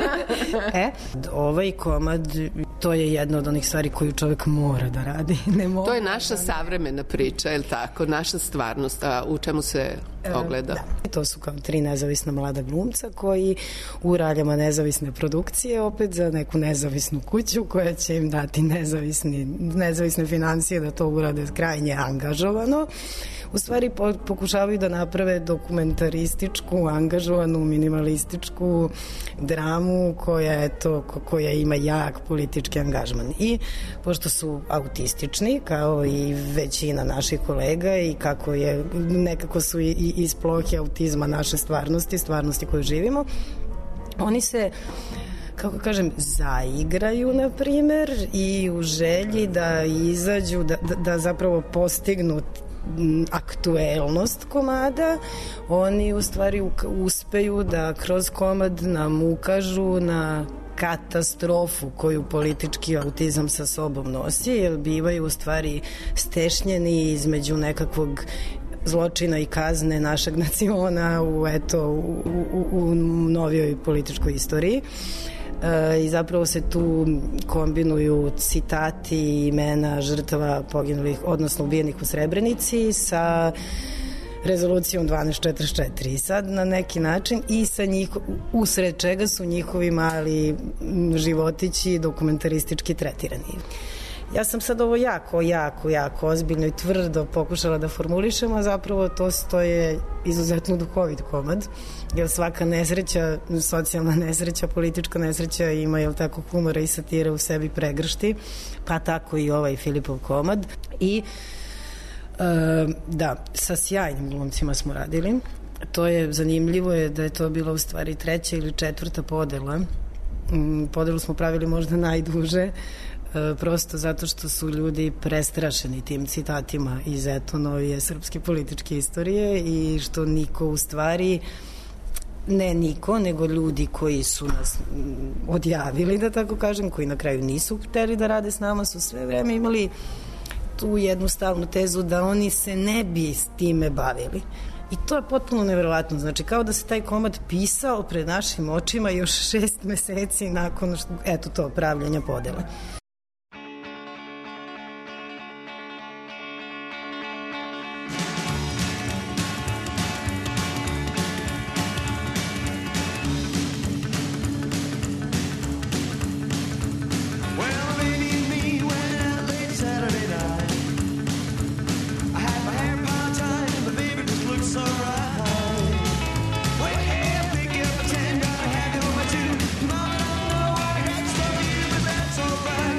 Ovaj komad, to je jedna od onih stvari koju čovjek mora da radi. To je naša savremena priča, je li tako? Naša stvarnost, a u čemu se ogleda? Da, to su kao 3 nezavisna mlada glumca koji u raljama nezavisne produkcije, opet za neku nezavisnu kuću koja će im dati nezavisne financije da to urade krajnje angažovano. U stvari pokušavaju da naprave dokumentarističku, angažovanu, minimalističku dramu koja ima jak politički angažman. I pošto su autistični, kao i većina naših kolega i nekako su i iz plohe autizma naše stvarnosti koju živimo, oni se, kako kažem, zaigraju, na primer, i u želji da izađu, da zapravo postignu aktuelnost komada, oni u stvari uspeju da kroz komad nam ukažu na katastrofu koju politički autizam sa sobom nosi, jer bivaju u stvari stešnjeni između nekakvog zločina i kazne našeg naciona u novijoj političkoj istoriji. I zapravo se tu kombinuju citati i imena žrtava poginulih, odnosno ubijenih u Srebrenici sa rezolucijom 1244 i sad na neki način i sa usred čega su njihovi mali životići dokumentaristički tretirani. Ja sam sad ovo jako ozbiljno i tvrdo pokušala da formulišem, a zapravo to je izuzetno duhovit komad, jer svaka nesreća, socijalna nesreća, politička nesreća ima, jel tako, humora i satire u sebi pregršti, pa tako i ovaj Filipov komad. I da, sa sjajnim glumcima smo radili. To je zanimljivo da je to bila u stvari 3. ili 4. podela. Podelu smo pravili možda najduže, prosto zato što su ljudi prestrašeni tim citatima iz novije srpske političke istorije i što niko u stvari, ne niko, nego ljudi koji su nas odjavili, da tako kažem, koji na kraju nisu hteli da rade s nama, su sve vreme imali tu jednu stalnu tezu da oni se ne bi s time bavili. I to je potpuno neverovatno. Znači, kao da se taj komad pisao pred našim očima još 6 meseci nakon, pravljenja podele. Right.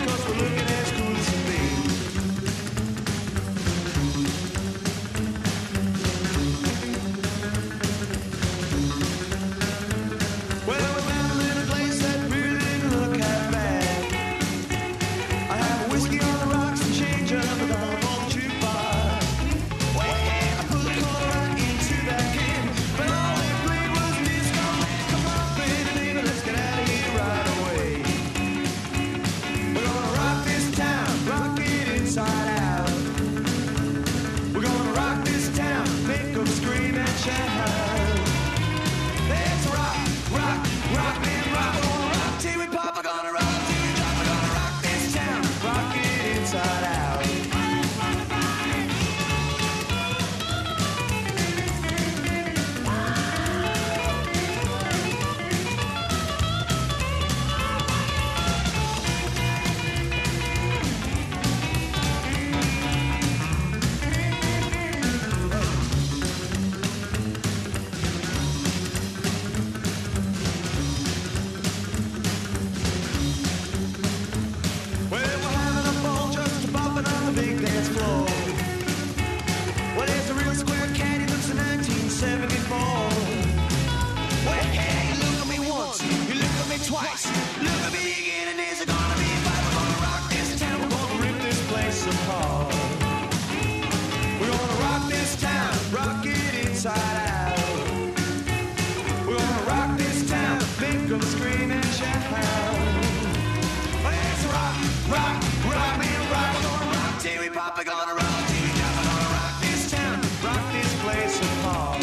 inside out. We're gonna rock this town, make them scream and shout. Let's rock, rock, rock me and rock. We're gonna rock till we pop, we're gonna rock till we drop. We're gonna rock this town, rock this place apart.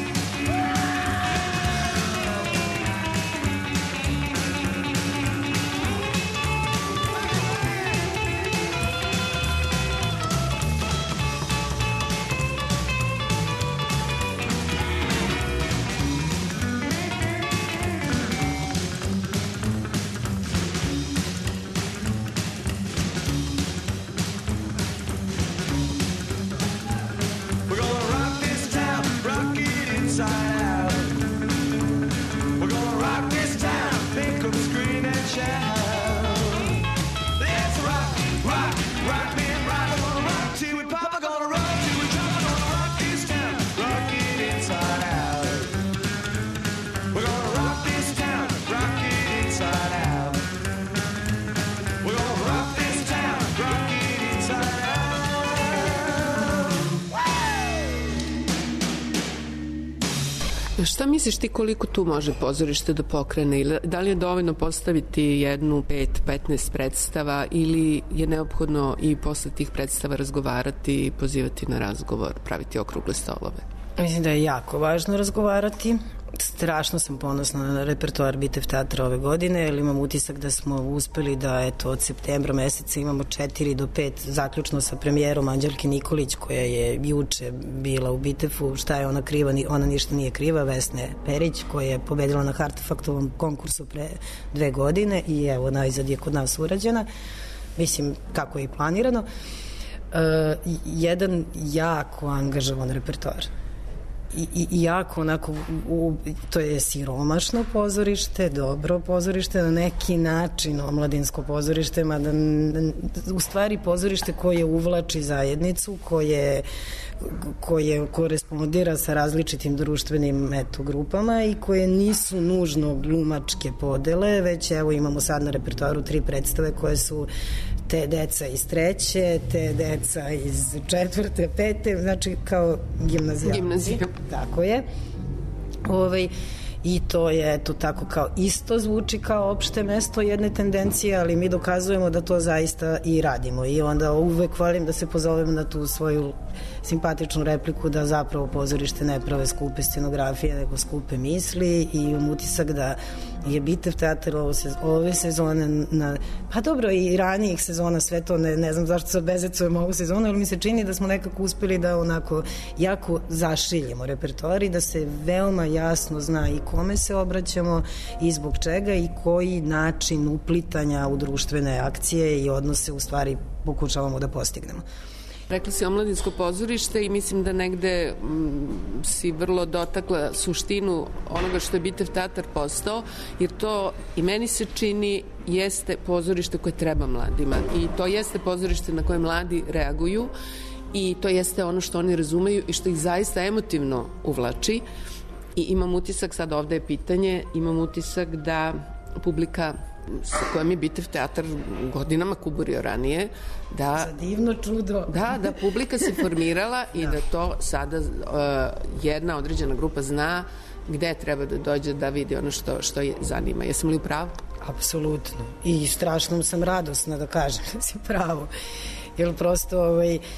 We're gonna rock this town, rock it inside out. We're gonna rock this town, make them scream and shout. Let's rock, rock, rock me and rock. We're gonna rock till we pop, we're gonna rock till we drop. We're gonna rock this town, rock it inside out. We're gonna rock this town, rock it inside out. We're gonna rock this town, rock it inside out. Šta misliš ti koliko tu može pozorište da pokrene? Ili da li je dovoljno postaviti jednu, 5-15 predstava ili je neophodno i posle tih predstava razgovarati, pozivati na razgovor, praviti okrugle stolove? Mislim da je jako važno razgovarati. Strašno sam ponosna na repertoar Bitev teatra ove godine, jer imam utisak da smo uspeli da eto, od septembra meseca imamo 4 do 5, zaključno sa premijerom Anđelke Nikolić, koja je juče bila u Bitefu. Šta je ona kriva? Ona ništa nije kriva. Vesne Perić, koja je pobedila na Artefaktovom konkursu pre 2 godine i evo, najzad je kod nas urađena. Mislim, kako je i planirano. Jedan jako angažovan repertoar. I jako onako, to je siromašno pozorište, dobro pozorište, na neki način omladinsko pozorište, mada u stvari pozorište koje uvlači zajednicu, koje korespondira sa različitim društvenim grupama i koje nisu nužno glumačke podele, već evo imamo sad na repertoaru 3 predstave koje su te deca iz 3., te deca iz 4., 5., znači kao gimnazijalci. Tako je. I to je to tako kao isto zvuči kao opšte mesto jedne tendencije, ali mi dokazujemo da to zaista i radimo i onda uvek volim da se pozovem na tu svoju simpatičnu repliku da zapravo pozorište ne prave skupe scenografije nego skupe misli i imam utisak da je Bitev teatar ove sezone pa dobro i ranijih sezona sve to ne znam zašto se obezecujemo ovu sezonu, ali mi se čini da smo nekako uspeli da onako jako zašiljemo repertoar i da se veoma jasno zna i kome se obraćamo i zbog čega i koji način uplitanja u društvene akcije i odnose u stvari pokušavamo da postignemo. Rekla si omladinsko pozorište i mislim da negde si vrlo dotakla suštinu onoga što je Bitev teatar postao, jer to i meni se čini jeste pozorište koje treba mladima i to jeste pozorište na koje mladi reaguju i to jeste ono što oni razumeju i što ih zaista emotivno uvlači i imam utisak, sad ovde je pitanje, imam utisak da publika sa kojom je Bitev teatar godinama kuburio ranije, za divno čudo. Da publika se formirala i da to sada jedna određena grupa zna gde treba da dođe da vidi ono što je zanima. Jesam li u pravu? Apsolutno. I strašno sam radosna da kažem da si pravo. Jer prosto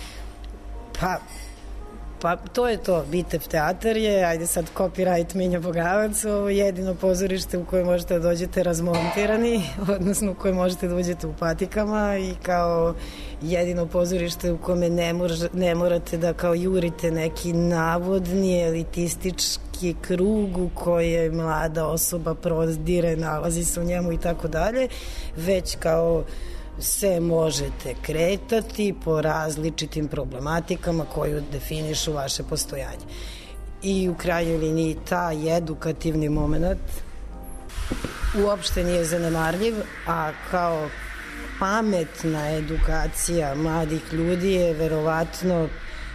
pa to je to, Bitev teatar je, ajde sad copyright Minja Bogavac, jedino pozorište u koje možete da dođete razmontirani, odnosno u koje možete da uđete u patikama i kao jedino pozorište u kome ne morate da kao jurite neki navodni elitistički krug u koje mlada osoba prodire, nalazi se u njemu i tako dalje, već kao se možete kretati po različitim problematikama koju definišu vaše postojanje. I u krajnjoj liniji taj edukativni moment uopšte nije zanemarljiv, a kao pametna edukacija mladih ljudi je verovatno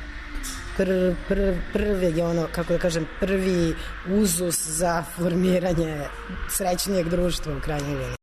prvi uzus za formiranje srećnijeg društva u krajnjoj liniji.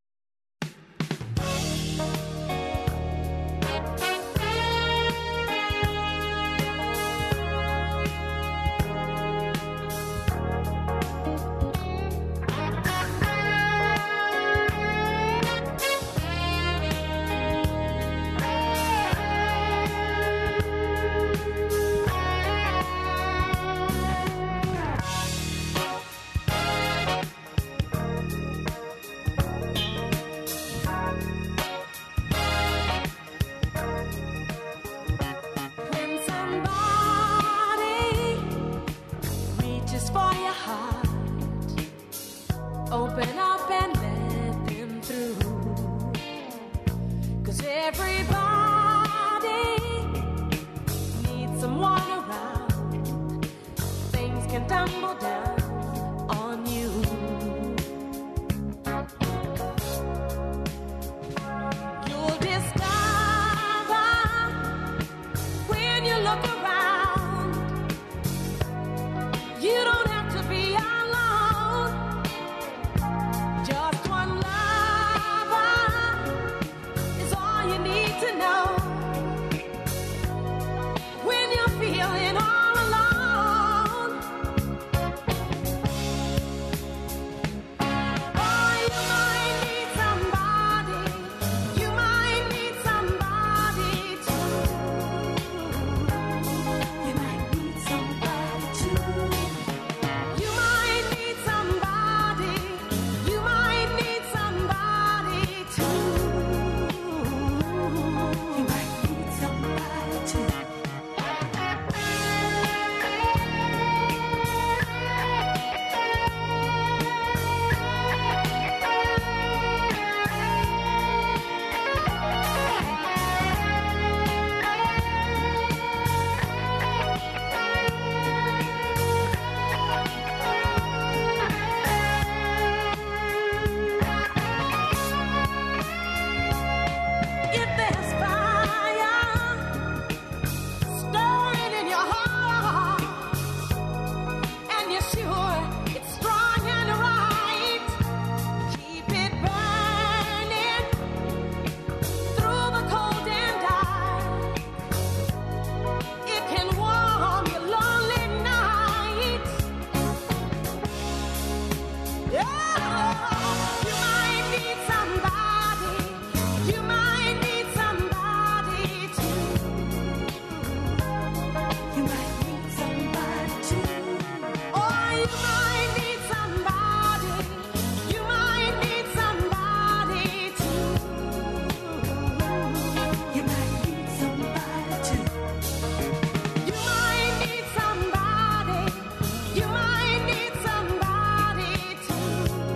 can tumble down on you. You'll discover when you look around, you don't have to be alone. Just one lover is all you need to know. When you're feeling all alone, oh, you might need somebody. You might need somebody too. You might need somebody too. You might need somebody. You might need somebody too. You might need somebody too. If there's fire stirring in your heart, and you're sure it's strong and right, keep it burning through the cold and dark. It can warm your lonely nights. You might need somebody. You might need somebody too. You might need somebody too. Oh, you might need somebody. You might need somebody too. You might need somebody too. You might need somebody. You might need somebody too.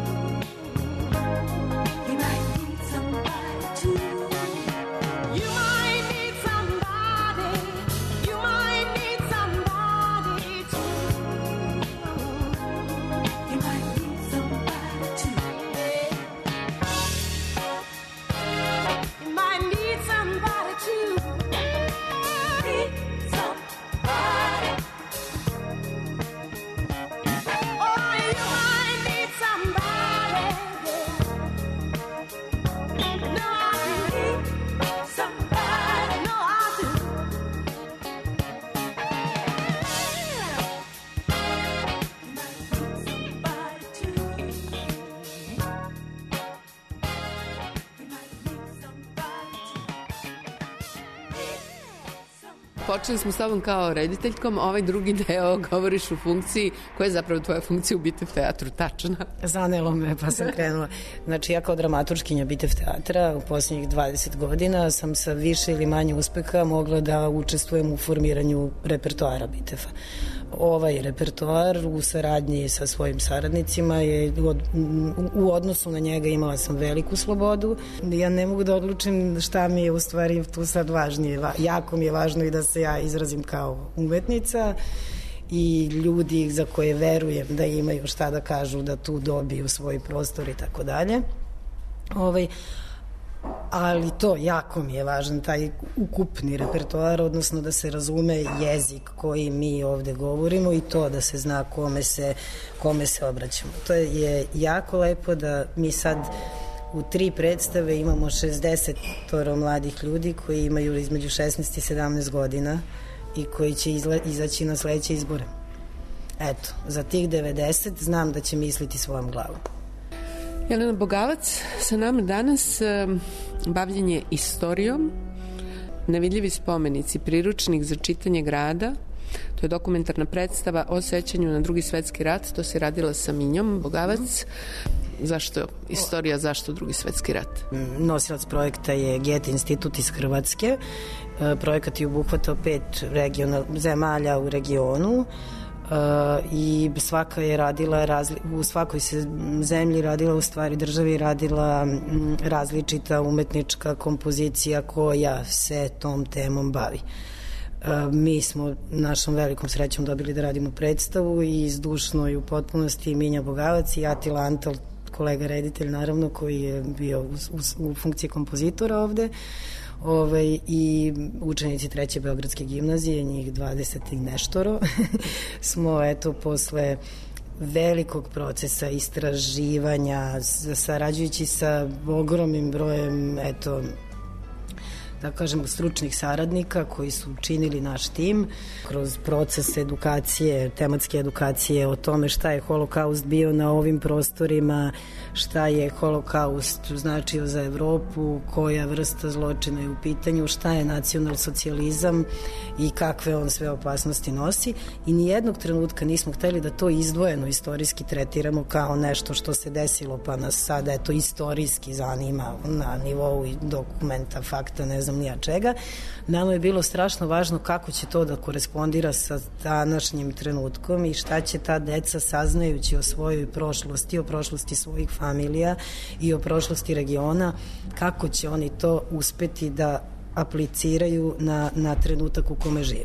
You might need somebody too. You might need somebody. You might need somebody too. You might need somebody too. You might need somebody too. Need somebody. Oh, you might need somebody. No, I need somebody. No, I do. Počeli smo s tobom kao rediteljkom, ovaj drugi deo govoriš u funkciji, koja je zapravo tvoja funkcija u Bitev teatru, tačna? Zanelo me, pa sam krenula. Znači, ja kao dramaturškinja Bitev teatra u posljednjih 20 godina sam sa više ili manje uspeha mogla da učestvujem u formiranju repertoara Biteva. Ovaj repertoar u saradnji sa svojim saradnicima je u odnosu na njega imala sam veliku slobodu. Ja ne mogu da odlučim šta mi je u stvari tu sad važnije. Jako mi je važno i da se ja izrazim kao umetnica i ljudi za koje verujem da imaju šta da kažu, da tu dobiju svoj prostor i tako dalje. Ali to jako mi je važan taj ukupni repertoar, odnosno da se razume jezik koji mi ovde govorimo i to da se zna kome se obraćamo. To je jako lepo da mi sad u 3 predstave imamo 60 mladih ljudi koji imaju između 16 i 17 godina i koji će izaći na sledeće izbore. Eto, za tih 90 znam da će misliti svojom glavom. Jelena Bogavac, sa nama danas bavljenje istorijom, nevidljivi spomenici, priručnik za čitanje grada. To je dokumentarna predstava o sećanju na Drugi svetski rat. To si radila sa Minjom Bogavac. Zašto istorija, zašto Drugi svetski rat? Nosilac projekta je Goethe institut iz Hrvatske. Projekat je obuhvatao 5 zemalja u regionu. I svaka je radila u svakoj se zemlji radila, u stvari državi radila različita umetnička kompozicija koja se tom temom bavi. Mi smo našom velikom srećom dobili da radimo predstavu i zdušno i u potpunosti Minja Bogavac i Atila Antal, kolega reditelj naravno, koji je bio u funkciji kompozitora ovde, i učenici treće Beogradske gimnazije, njih 20 i neštoro, smo eto posle velikog procesa istraživanja, sarađujući sa ogromnim brojem da kažemo stručnih saradnika koji su činili naš tim kroz proces edukacije, tematske edukacije o tome šta je holokaust bio na ovim prostorima, šta je holokaust značio za Evropu, koja vrsta zločina je u pitanju, šta je nacionalsocijalizam i kakve on sve opasnosti nosi, i nijednog trenutka nismo hteli da to izdvojeno istorijski tretiramo kao nešto što se desilo pa nas sada eto istorijski zanima na nivou dokumenta, fakta, ne znam nija čega. Nama je bilo strašno važno kako će to da korespondira sa današnjim trenutkom i šta će ta deca, saznajući o svojoj prošlosti, o prošlosti svojih familija i o prošlosti regiona, kako će oni to uspeti da apliciraju na trenutak u kome žive.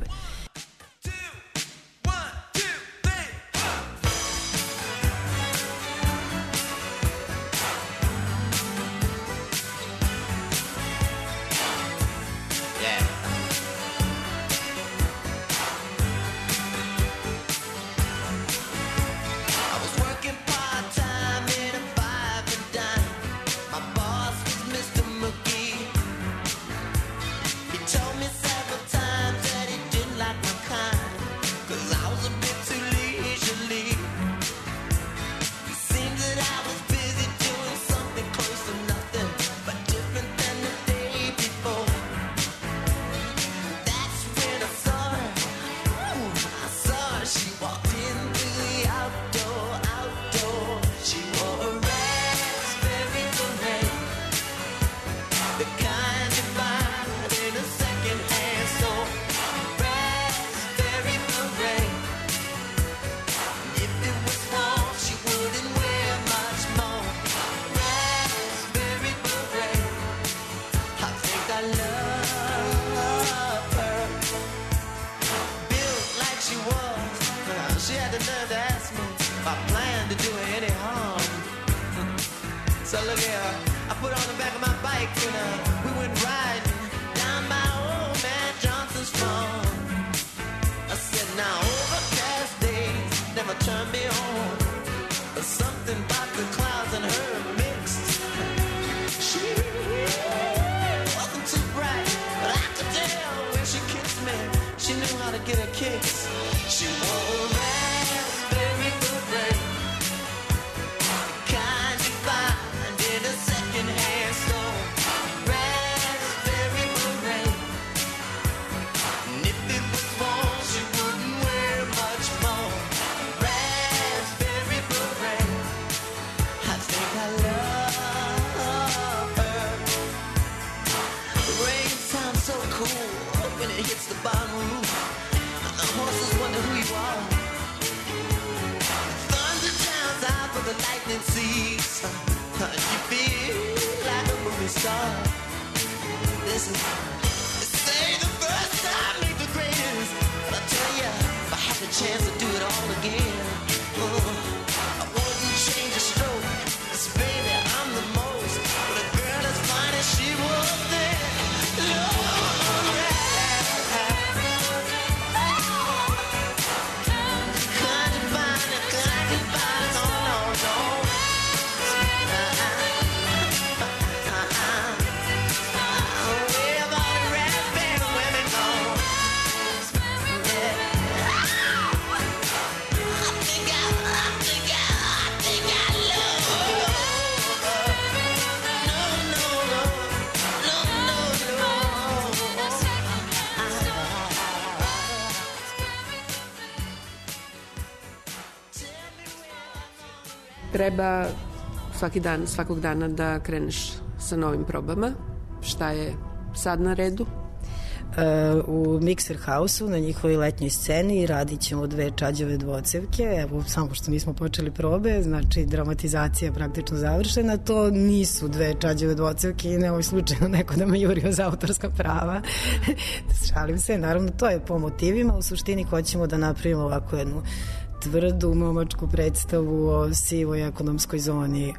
Treba svakog dana da kreneš sa novim probama. Šta je sad na redu? u Mixer House-u na njihovoj letnjoj sceni radit ćemo 2 čađave dvocevke, evo samo što nismo počeli probe, znači dramatizacija praktično završena, to nisu 2 čađave dvocevke i ne ovaj slučajno neko da me jurio za autorska prava. Šalim se, naravno to je po motivima, u suštini hoćemo da napravimo ovako jednu tvrdu momačku predstavu o sivoj ekonomskoj zoni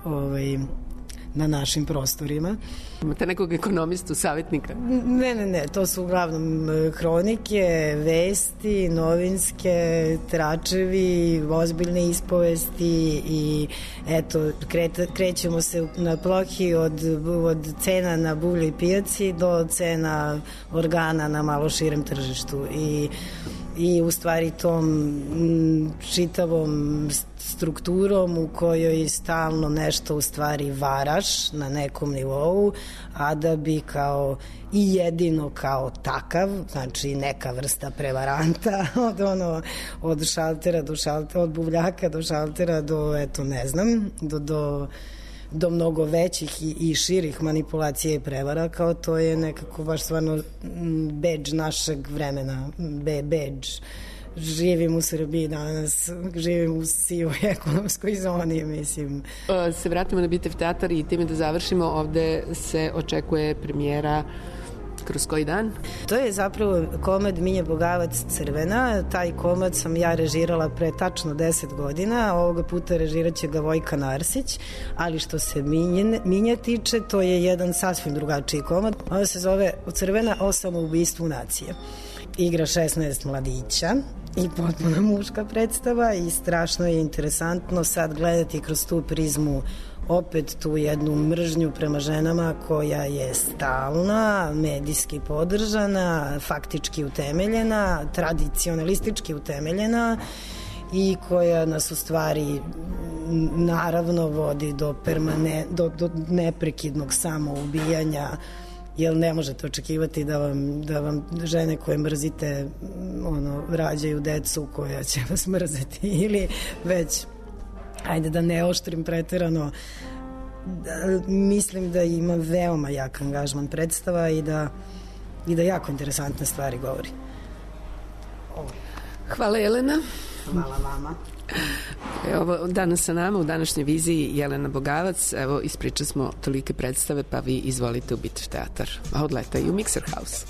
na našim prostorima. Imate nekog ekonomistu, savjetnika? Ne, to su uglavnom hronike, vesti, novinske, tračevi, ozbiljne ispovesti i eto, krećemo se na plohi od cena na buvljoj pijaci do cena organa na malo širem tržištu i u stvari tom čitavom strukturom u kojoj stalno nešto u stvari varaš na nekom nivou, a da bi kao i jedino kao takav, znači neka vrsta prevaranta od šaltera do šaltera, od buvljaka do šaltera do, eto ne znam, do mnogo većih i širih manipulacija i prevara, kao to je nekako baš stvarno bedž našeg vremena, bedž. Živim u Srbiji danas, živim u sivoj ekonomskoj zoni, mislim. Se vratimo na Bitev teatar i time da završimo, ovde se očekuje premijera kroz koji dan? To je zapravo komad Minje Bogavac Crvena. Taj komad sam ja režirala pre tačno 10 godina, ovoga puta režirat će ga Vojka Narsić, ali što se Minje tiče, to je jedan sasvim drugačiji komad. Ona se zove Crvena o samoubistvu nacije. Igra 16 mladića i potpuno muška predstava i strašno je interesantno sad gledati kroz tu prizmu opet tu jednu mržnju prema ženama koja je stalna, medijski podržana, faktički utemeljena, tradicionalistički utemeljena i koja nas u stvari naravno vodi do neprekidnog samoubijanja, jer ne možete očekivati da vam žene koje mrzite rađaju decu koja će vas mrzeti ili već, ajde da ne oštrim preterano, mislim da ima veoma jak angažman predstava i da jako interesantne stvari govori. Hvala Jelena. Hvala vama. Evo, danas sa nama u današnjoj viziji Jelena Bogavac. Evo, ispričali smo tolike predstave, pa vi izvolite u Bitev teatar. A od leta i u Mixer House.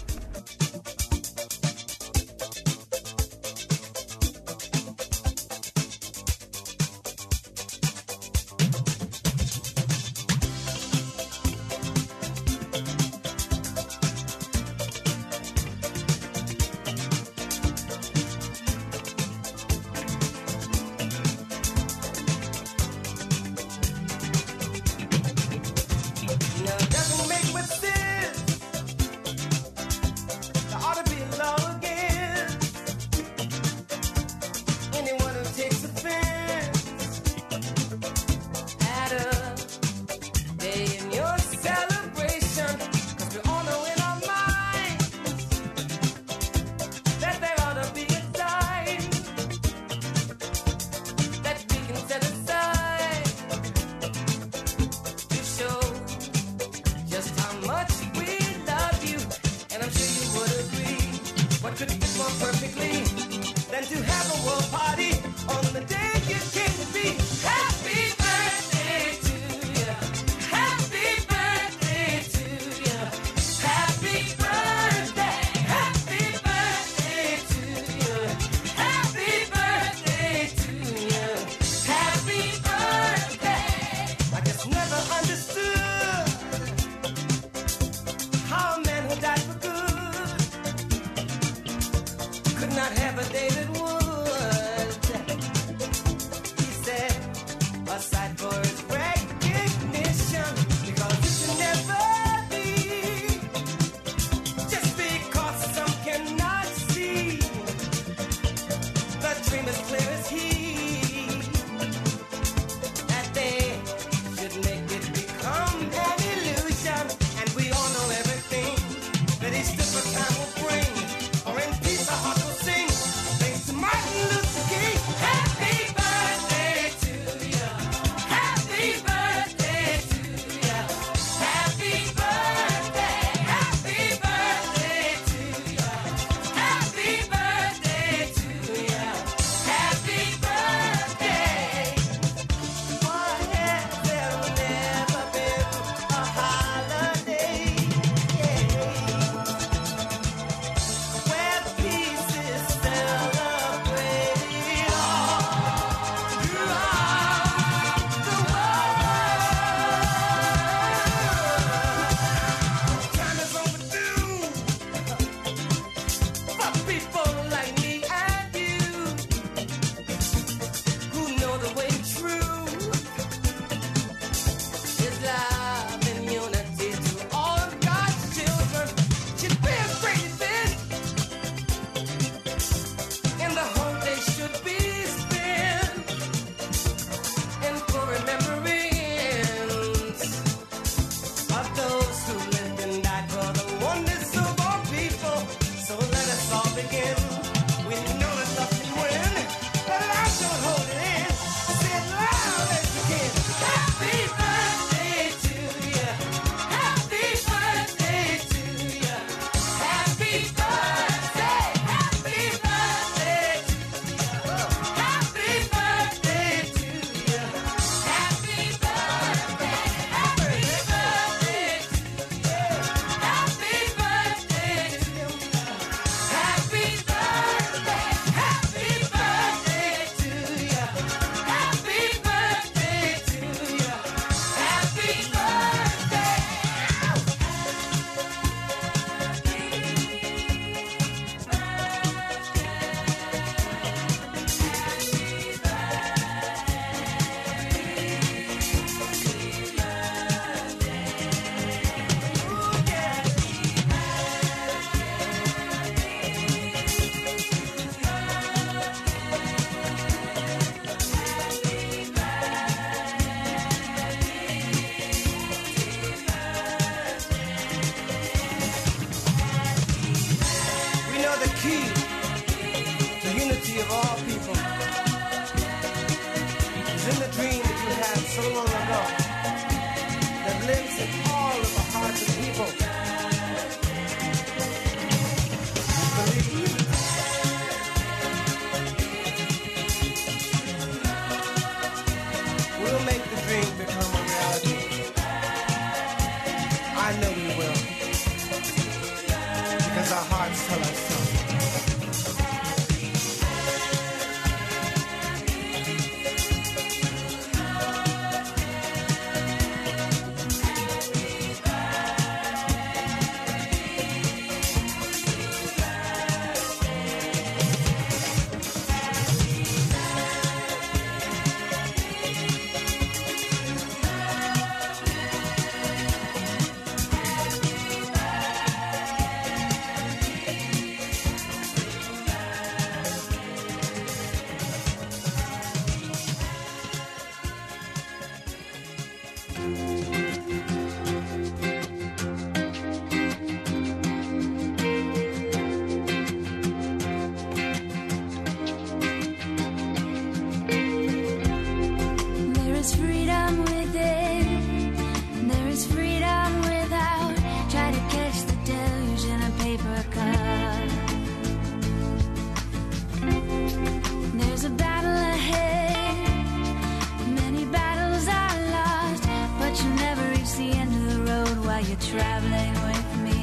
traveling with me.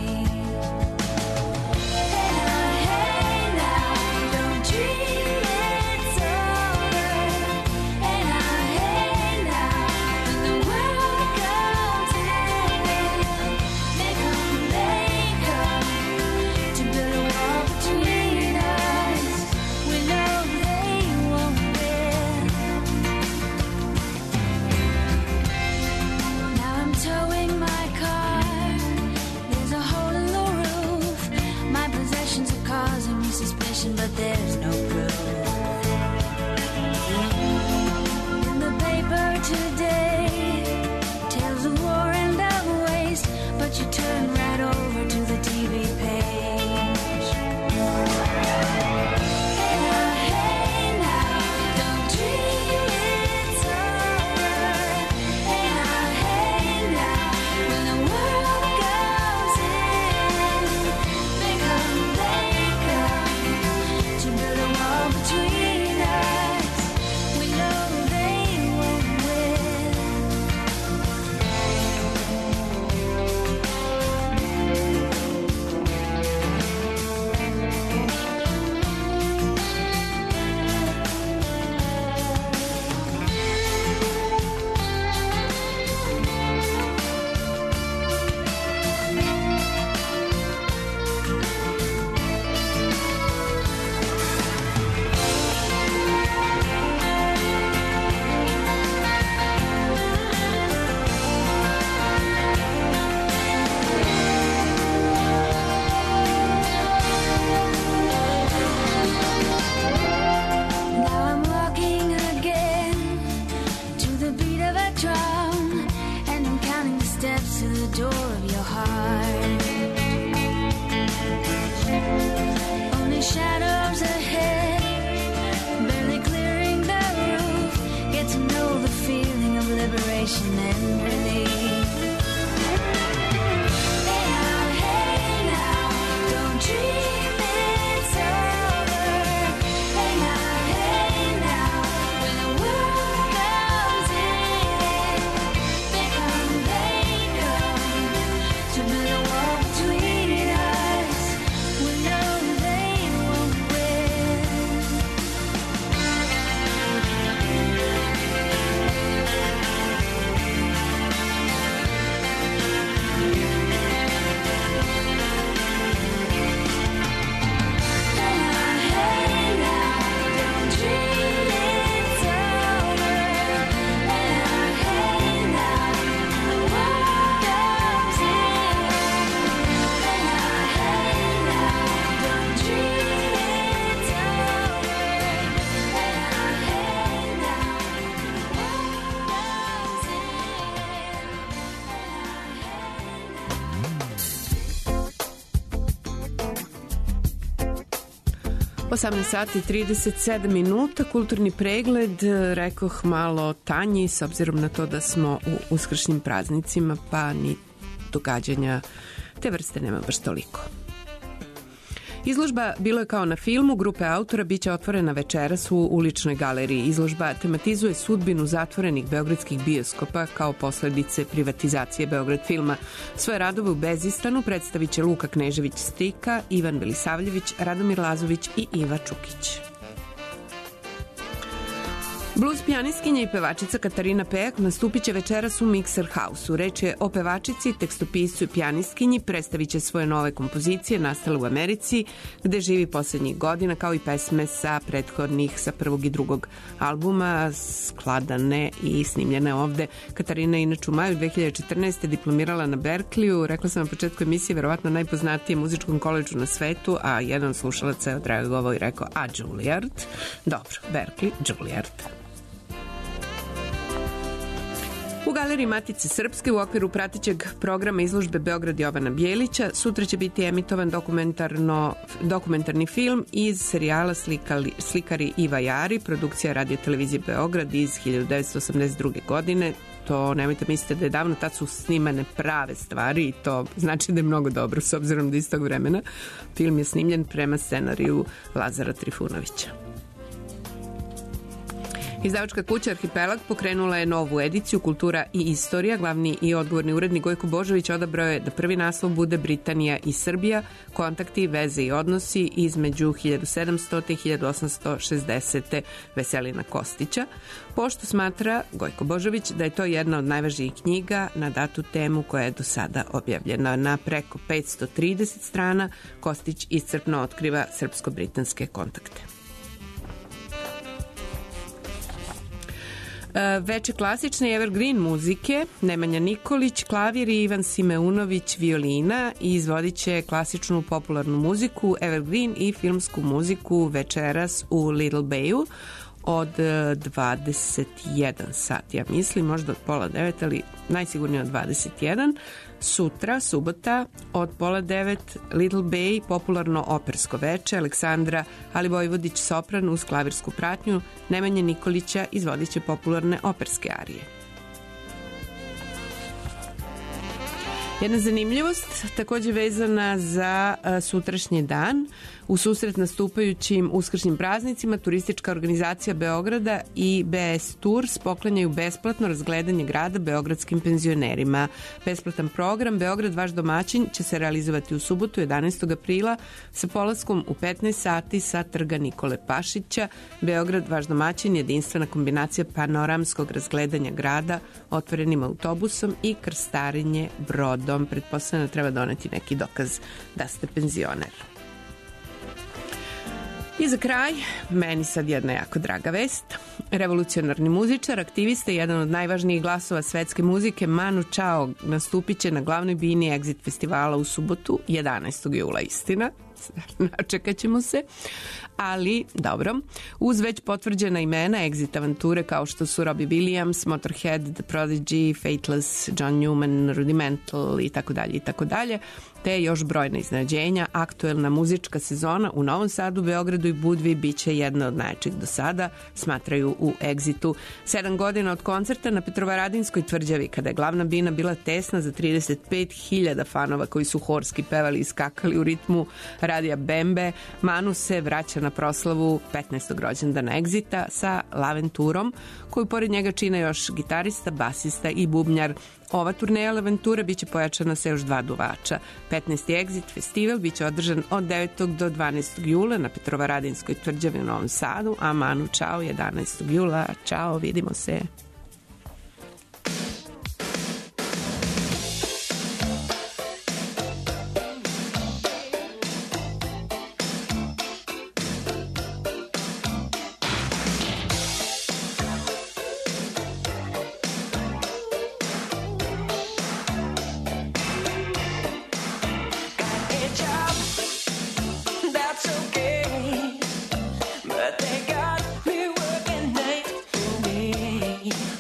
Hey now, don't dream it's over. Hey now, when the world comes in, they come to build a wall between us. We know they won't win. Now I'm towing my car. There's a hole in the roof. My possessions are causing me suspicion, but there's no proof. In the paper today, tales of war and of waste, but you turn right over to the TV page. Hey now, don't dream it's over. Hey now, when the world goes in, they come to build a wall between us. We know they won't win. Now I'm walking again to the beat of a drum, and I'm counting the steps to the door of your heart. Only shadows ahead, barely clearing the roof. Get to know the feeling of liberation and relief. Hey now, don't dream it's over. Hey now, when the world comes in, they come to build a wall between us. We know they won't win. Hey now, don't dream it's over. Hey now, the world comes in. Hey now, don't dream it's over. Hey now, the world comes in. 18 sati 37 minuta, kulturni pregled, rekoh malo tanji s obzirom na to da smo u uskršnjim praznicima, pa ni događanja te vrste nema baš toliko. Izložba Bilo je kao na filmu grupe autora biće otvorena večeras u uličnoj galeriji. Izložba tematizuje sudbinu zatvorenih beogradskih bioskopa kao posledice privatizacije Beograd filma. Svoje radove u Bezistanu predstavit će Luka Knežević-Strika, Ivan Velisavljević, Radomir Lazović i Iva Čukić. Blues pijanistkinja i pevačica Katarina Pejak nastupit će večeras u Mixer House-u. Reč je o pevačici, tekstopiscu i pijanistkinji, predstavit će svoje nove kompozicije nastale u Americi, gde živi poslednjih godina, kao i pesme sa prethodnih, sa prvog i drugog albuma, skladane i snimljene ovde. Katarina je inače u maju 2014. diplomirala na Berkeleyu, rekla sam na početku emisije, verovatno najpoznatijem muzičkom koledžu na svetu, a jedan od slušalaca je odreagovao i rekao, a Juilliard? Dobro, Berkeley, Juilliard. U galeriji Matice Srpske u okviru pratećeg programa izložbe Beograd Jovana Bjelića sutra će biti emitovan dokumentarni film iz serijala Slikari i vajari, produkcija Radio televizije Beograd iz 1982. godine. To nemojte mislite da je davno, tad su snimane prave stvari i to znači da je mnogo dobro s obzirom da iz tog vremena. Film je snimljen prema scenariju Lazara Trifunovića. Izdavačka kuća Arhipelag pokrenula je novu ediciju Kultura i istorija. Glavni i odgovorni urednik Gojko Božović odabrao je da prvi naslov bude Britanija i Srbija, kontakti, veze i odnosi između 1700. i 1860. Veselina Kostića, pošto smatra Gojko Božović da je to jedna od najvažnijih knjiga na datu temu koja je do sada objavljena. Na preko 530 strana Kostić iscrpno otkriva srpsko-britanske kontakte. Veče klasične evergreen muzike, Nemanja Nikolić, klavir i Ivan Simeunović, violina, i izvodit će klasičnu popularnu muziku, evergreen i filmsku muziku večeras u Little Bayu od 21 sat, ja mislim, možda od pola 9, ali najsigurnije od 21. Sutra, subota, od pola 9, Little Bay, popularno opersko veče, Aleksandra Alivojvodić sopran uz klavirsku pratnju, Nemanje Nikolića izvodit će popularne operske arije. Jedna zanimljivost, takođe vezana za sutrašnji dan. U susret nastupajućim uskršnjim praznicima turistička organizacija Beograda i BS Tours poklanjaju besplatno razgledanje grada beogradskim penzionerima. Besplatan program Beograd vaš domaćin će se realizovati u subotu 11. aprila sa polaskom u 15 sati sa trga Nikole Pašića. Beograd vaš domaćin, jedinstvena kombinacija panoramskog razgledanja grada otvorenim autobusom i krstarenje brodom. Pretpostavljam da treba doneti neki dokaz da ste penzioner. I za kraj, meni sad jedna jako draga vest. Revolucionarni muzičar, aktivista i jedan od najvažnijih glasova svetske muzike Manu Chao nastupit će na glavnoj bini Exit festivala u subotu 11. jula, istina. Načekat ćemo se, ali dobro. Uz već potvrđena imena Exit avanture kao što su Robbie Williams, Motorhead, The Prodigy, Fateless, John Newman, Rudimental i tako dalje, te još brojna iznenađenja, aktuelna muzička sezona u Novom Sadu, Beogradu i Budvi biće jedna od najjačih do sada, smatraju u Exitu. 7 godina od koncerta na Petrovaradinskoj tvrđavi, kada je glavna bina bila tesna za 35.000 fanova koji su horski pevali i skakali u ritmu Radija Bembe, Manu se vraća na proslavu 15. rođendana Exita sa Laventurom, koju pored njega čine još gitarista, basista i bubnjar. Ova turneja Laventure biće pojačana sa još 2 duvača. 15. Exit festival biće održan od 9. do 12. jula na Petrovaradinskoj tvrđavi u Novom Sadu, a Manu Chao 11. jula. Ćao, vidimo se. But they got me working night and day.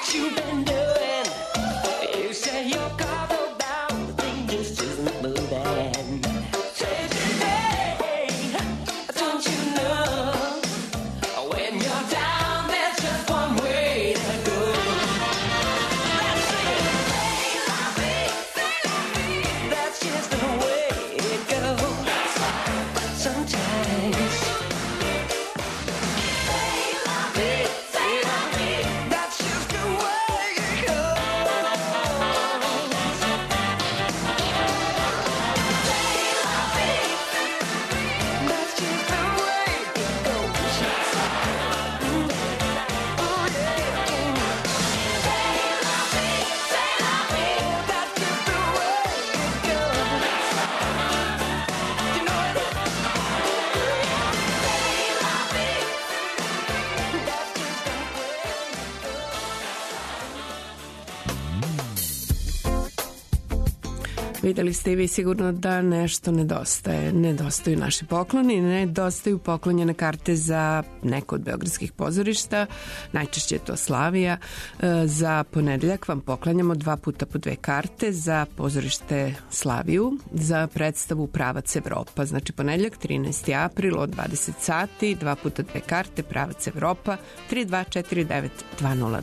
what you've been doing. You say you're covered down, thing just isn't moving. Say today, don't you know, when you're down, there's just one way to go. Let's sing it. That's just the way it goes. Sometimes. That's just the way it goes. That's just the way it goes. Oh yeah. That's just the way it goes. You know it. That's just the way Videli ste i vi sigurno da nešto nedostaje. Nedostaju naši pokloni, nedostaju poklonjene karte za neko od beogradskih pozorišta, najčešće je to Slavija. Za ponedeljak vam poklanjamo 2 puta po 2 karte za pozorište Slaviju, za predstavu Pravac Evropa. Znači ponedeljak 13. april od 20 sati, 2 puta 2 karte, Pravac Evropa, 3249 202.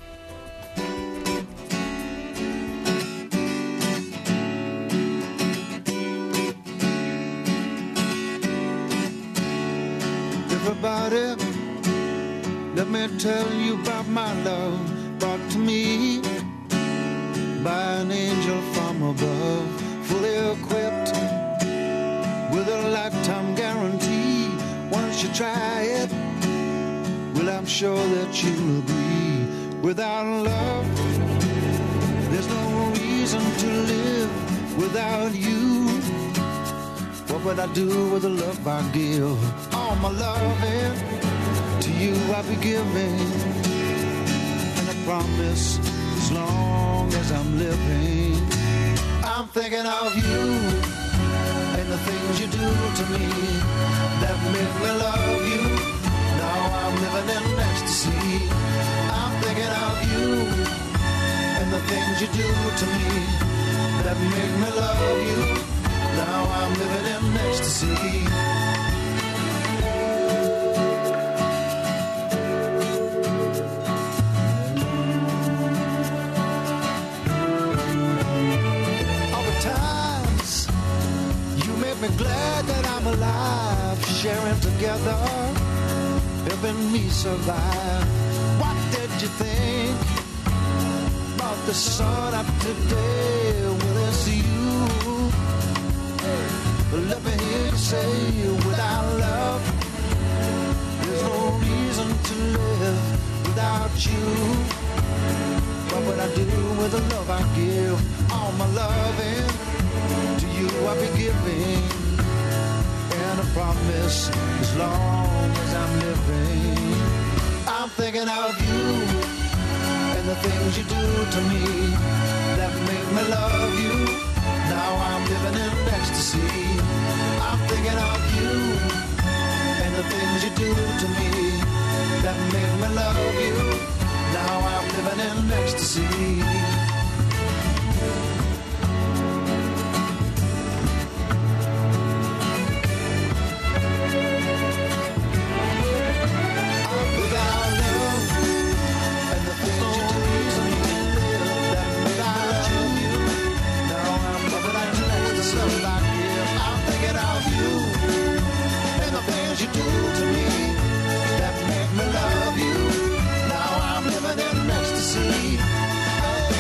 Everybody, let me tell you about my love brought to me by an angel from above, fully equipped with a lifetime guarantee. Once you try it, well, I'm sure that you'll agree. Without love, there's no reason to live. Without you, what would I do with the love I give? All my loving to you I'll be giving, and I promise as long as I'm living, I'm thinking of you and the things you do to me that make me love you. Now I'm living in ecstasy. I'm thinking of you and the things you do to me that make me love you. Now I'm living in ecstasy. All the times you make me glad that I'm alive, sharing together, helping me survive. What did you think about the sun up today? Well, it's you. Let me hear you say, without love, there's no reason to live. Without you, what would I do with the love I give? All my loving to you I'll be giving, and I promise as long as I'm living, I'm thinking of you and the things you do to me that make me love you. Now I'm living in ecstasy. I'm thinking of you and the things you do to me that make me love you. Now I'm living in ecstasy. Without love and the things you do to me that make me love you. Now I'm living in ecstasy. I'm thinking of you and the things you do to me that make me love you. Now I'm living in ecstasy.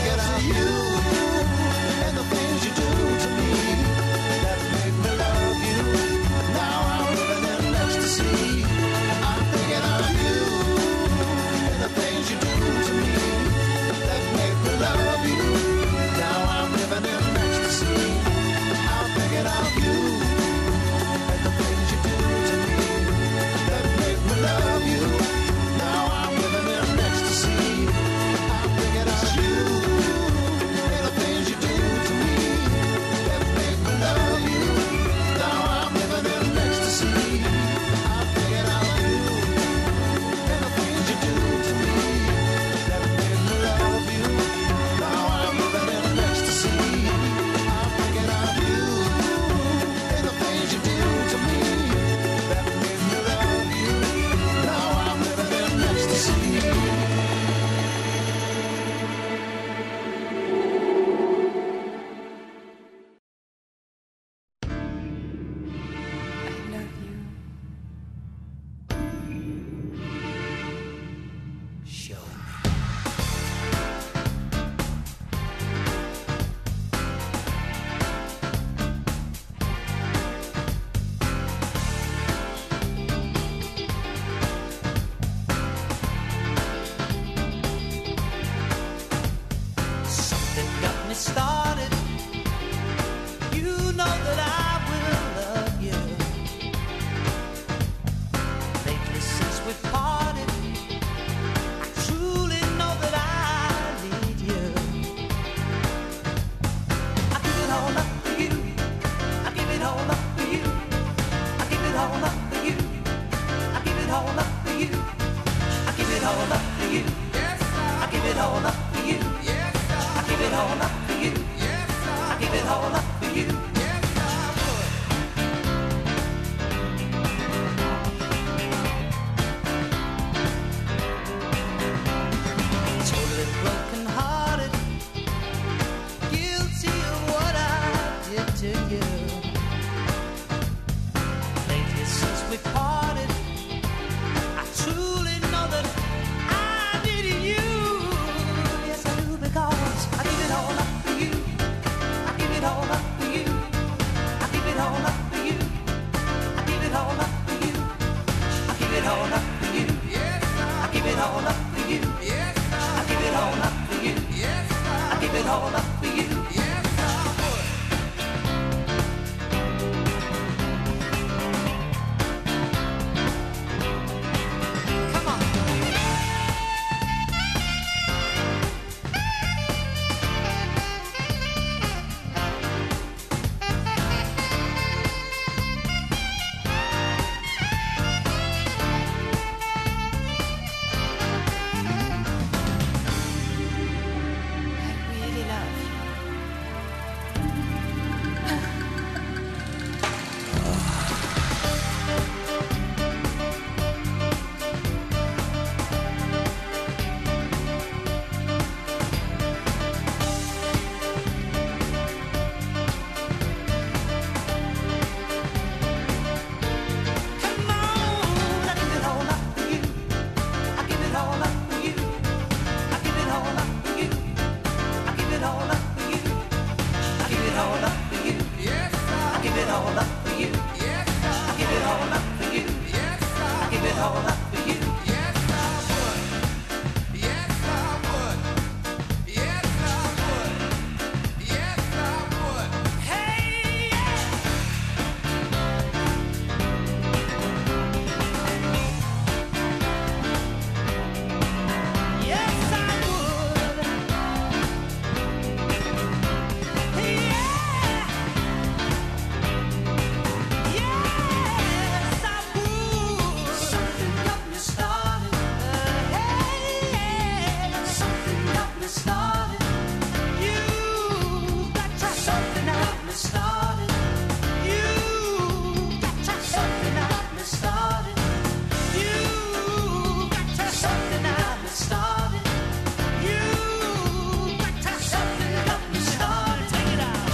all up for you. I give it all up for you. Yes, I give it all up for you. Yes, I give it all up for you. Yes, I give it all up for you. Yes, I would. Totally broken-hearted, guilty of what I did to you. Lately since we parted, I truly know that I needed you. Yes, I do, because I give it all up for you. I give it all up for you. I give it all up for you. I give it all up for you. I give it all up for you. Yes, I give it all up for you. Yes, I give it all up for you. Yes, I give it all up for you. Yes, I would. Come on. I really love you. Come on, I give it all up for you. I give it all up for you. I give it all up for you. I give it all up for you. I give it all up for you. Yes, I give it all up for you. Yes, I give it all up for you. Yes, I give it all up for you. Yes, I would. Yes, I would. Yes, I would. Yes, I would. Hey, yeah. Yes, I would. Yeah. Yes, I would. Something got me started. Hey, something got me started. You got to something got me started. You got to something got me started. You got to something got me started. You got to something got me started. Take it out.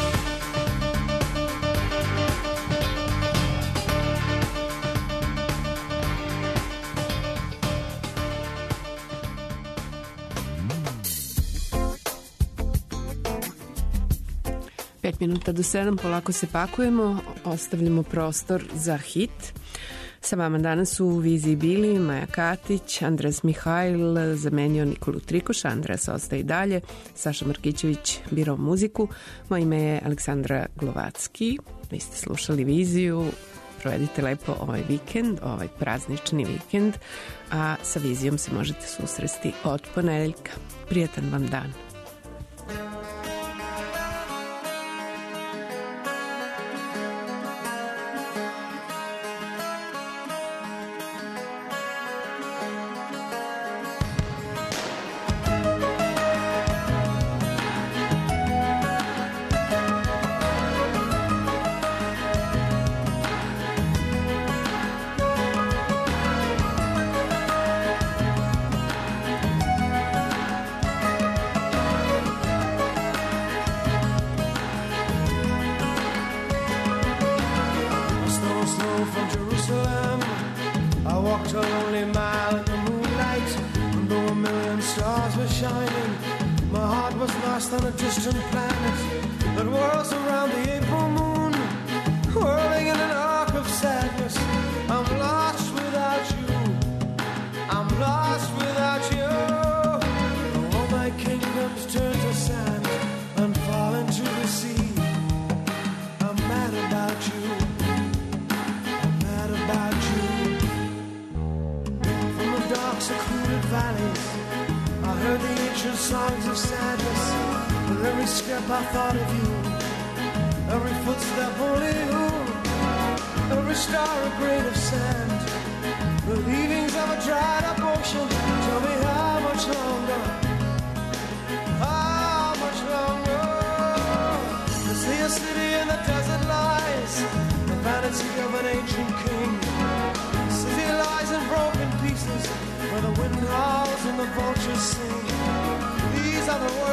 Pet minuta do 7, polako se pakujemo, ostavljamo prostor za hit. Sa vama danas su u viziji bili Maja Katić, Andras Mihajl zamenio Nikolu Trikoša, Andras ostaje i dalje, Saša Markićević birao muziku, moje ime je Aleksandra Glovacki, vi ste slušali viziju, provedite lepo ovaj vikend, ovaj praznični vikend, a sa vizijom se možete susresti od ponedeljka. Prijatan vam dan. From Jerusalem, I walked a lonely mile in the moonlight, and though a million stars were shining, my heart was lost on a distant planet that whirls around the April moon, whirling in an arc of sadness. I'm lost without you. I'm lost without you. All my kingdoms turn to sand and fall into the sea. I'm mad about you. About you. From the dark secluded valleys I heard the ancient songs of sadness. With every step I thought of you, every footstep only you, every star a grain of sand. With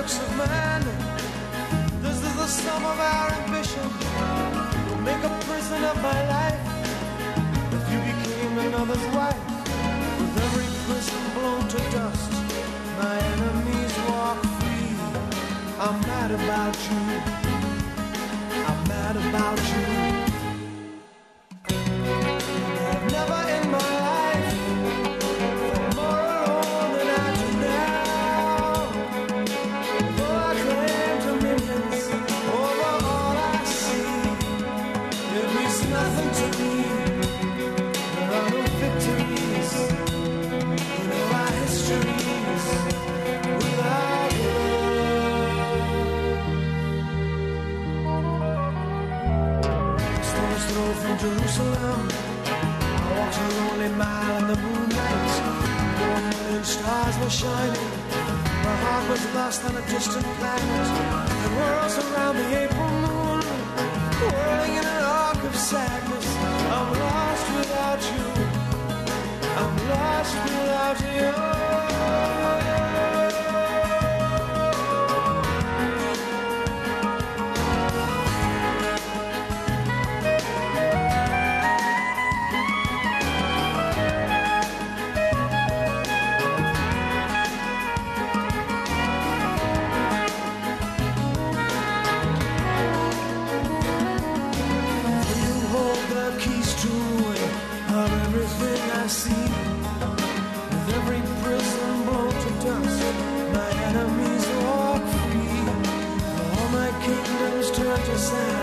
works of man. This is the sum of our ambition. We'll make a prison of my life. If you became another's wife, with every prison blown to dust, my enemies walk free. I'm mad about you. I'm mad about you. I've never in my life felt more alone than I do now. Though I claim dominions over all I see, it means nothing to me. There are no victories in our histories without throw from Jerusalem. I walked a lonely mile in the moonlight. 1 million stars were shining. My heart was lost on a distant planet. The world's around the April moon, whirling in an arc of sadness. I'm lost without you. I'm lost without you. I see, with every prison blown to dust, my enemies walk free. All my kingdoms turn to sand.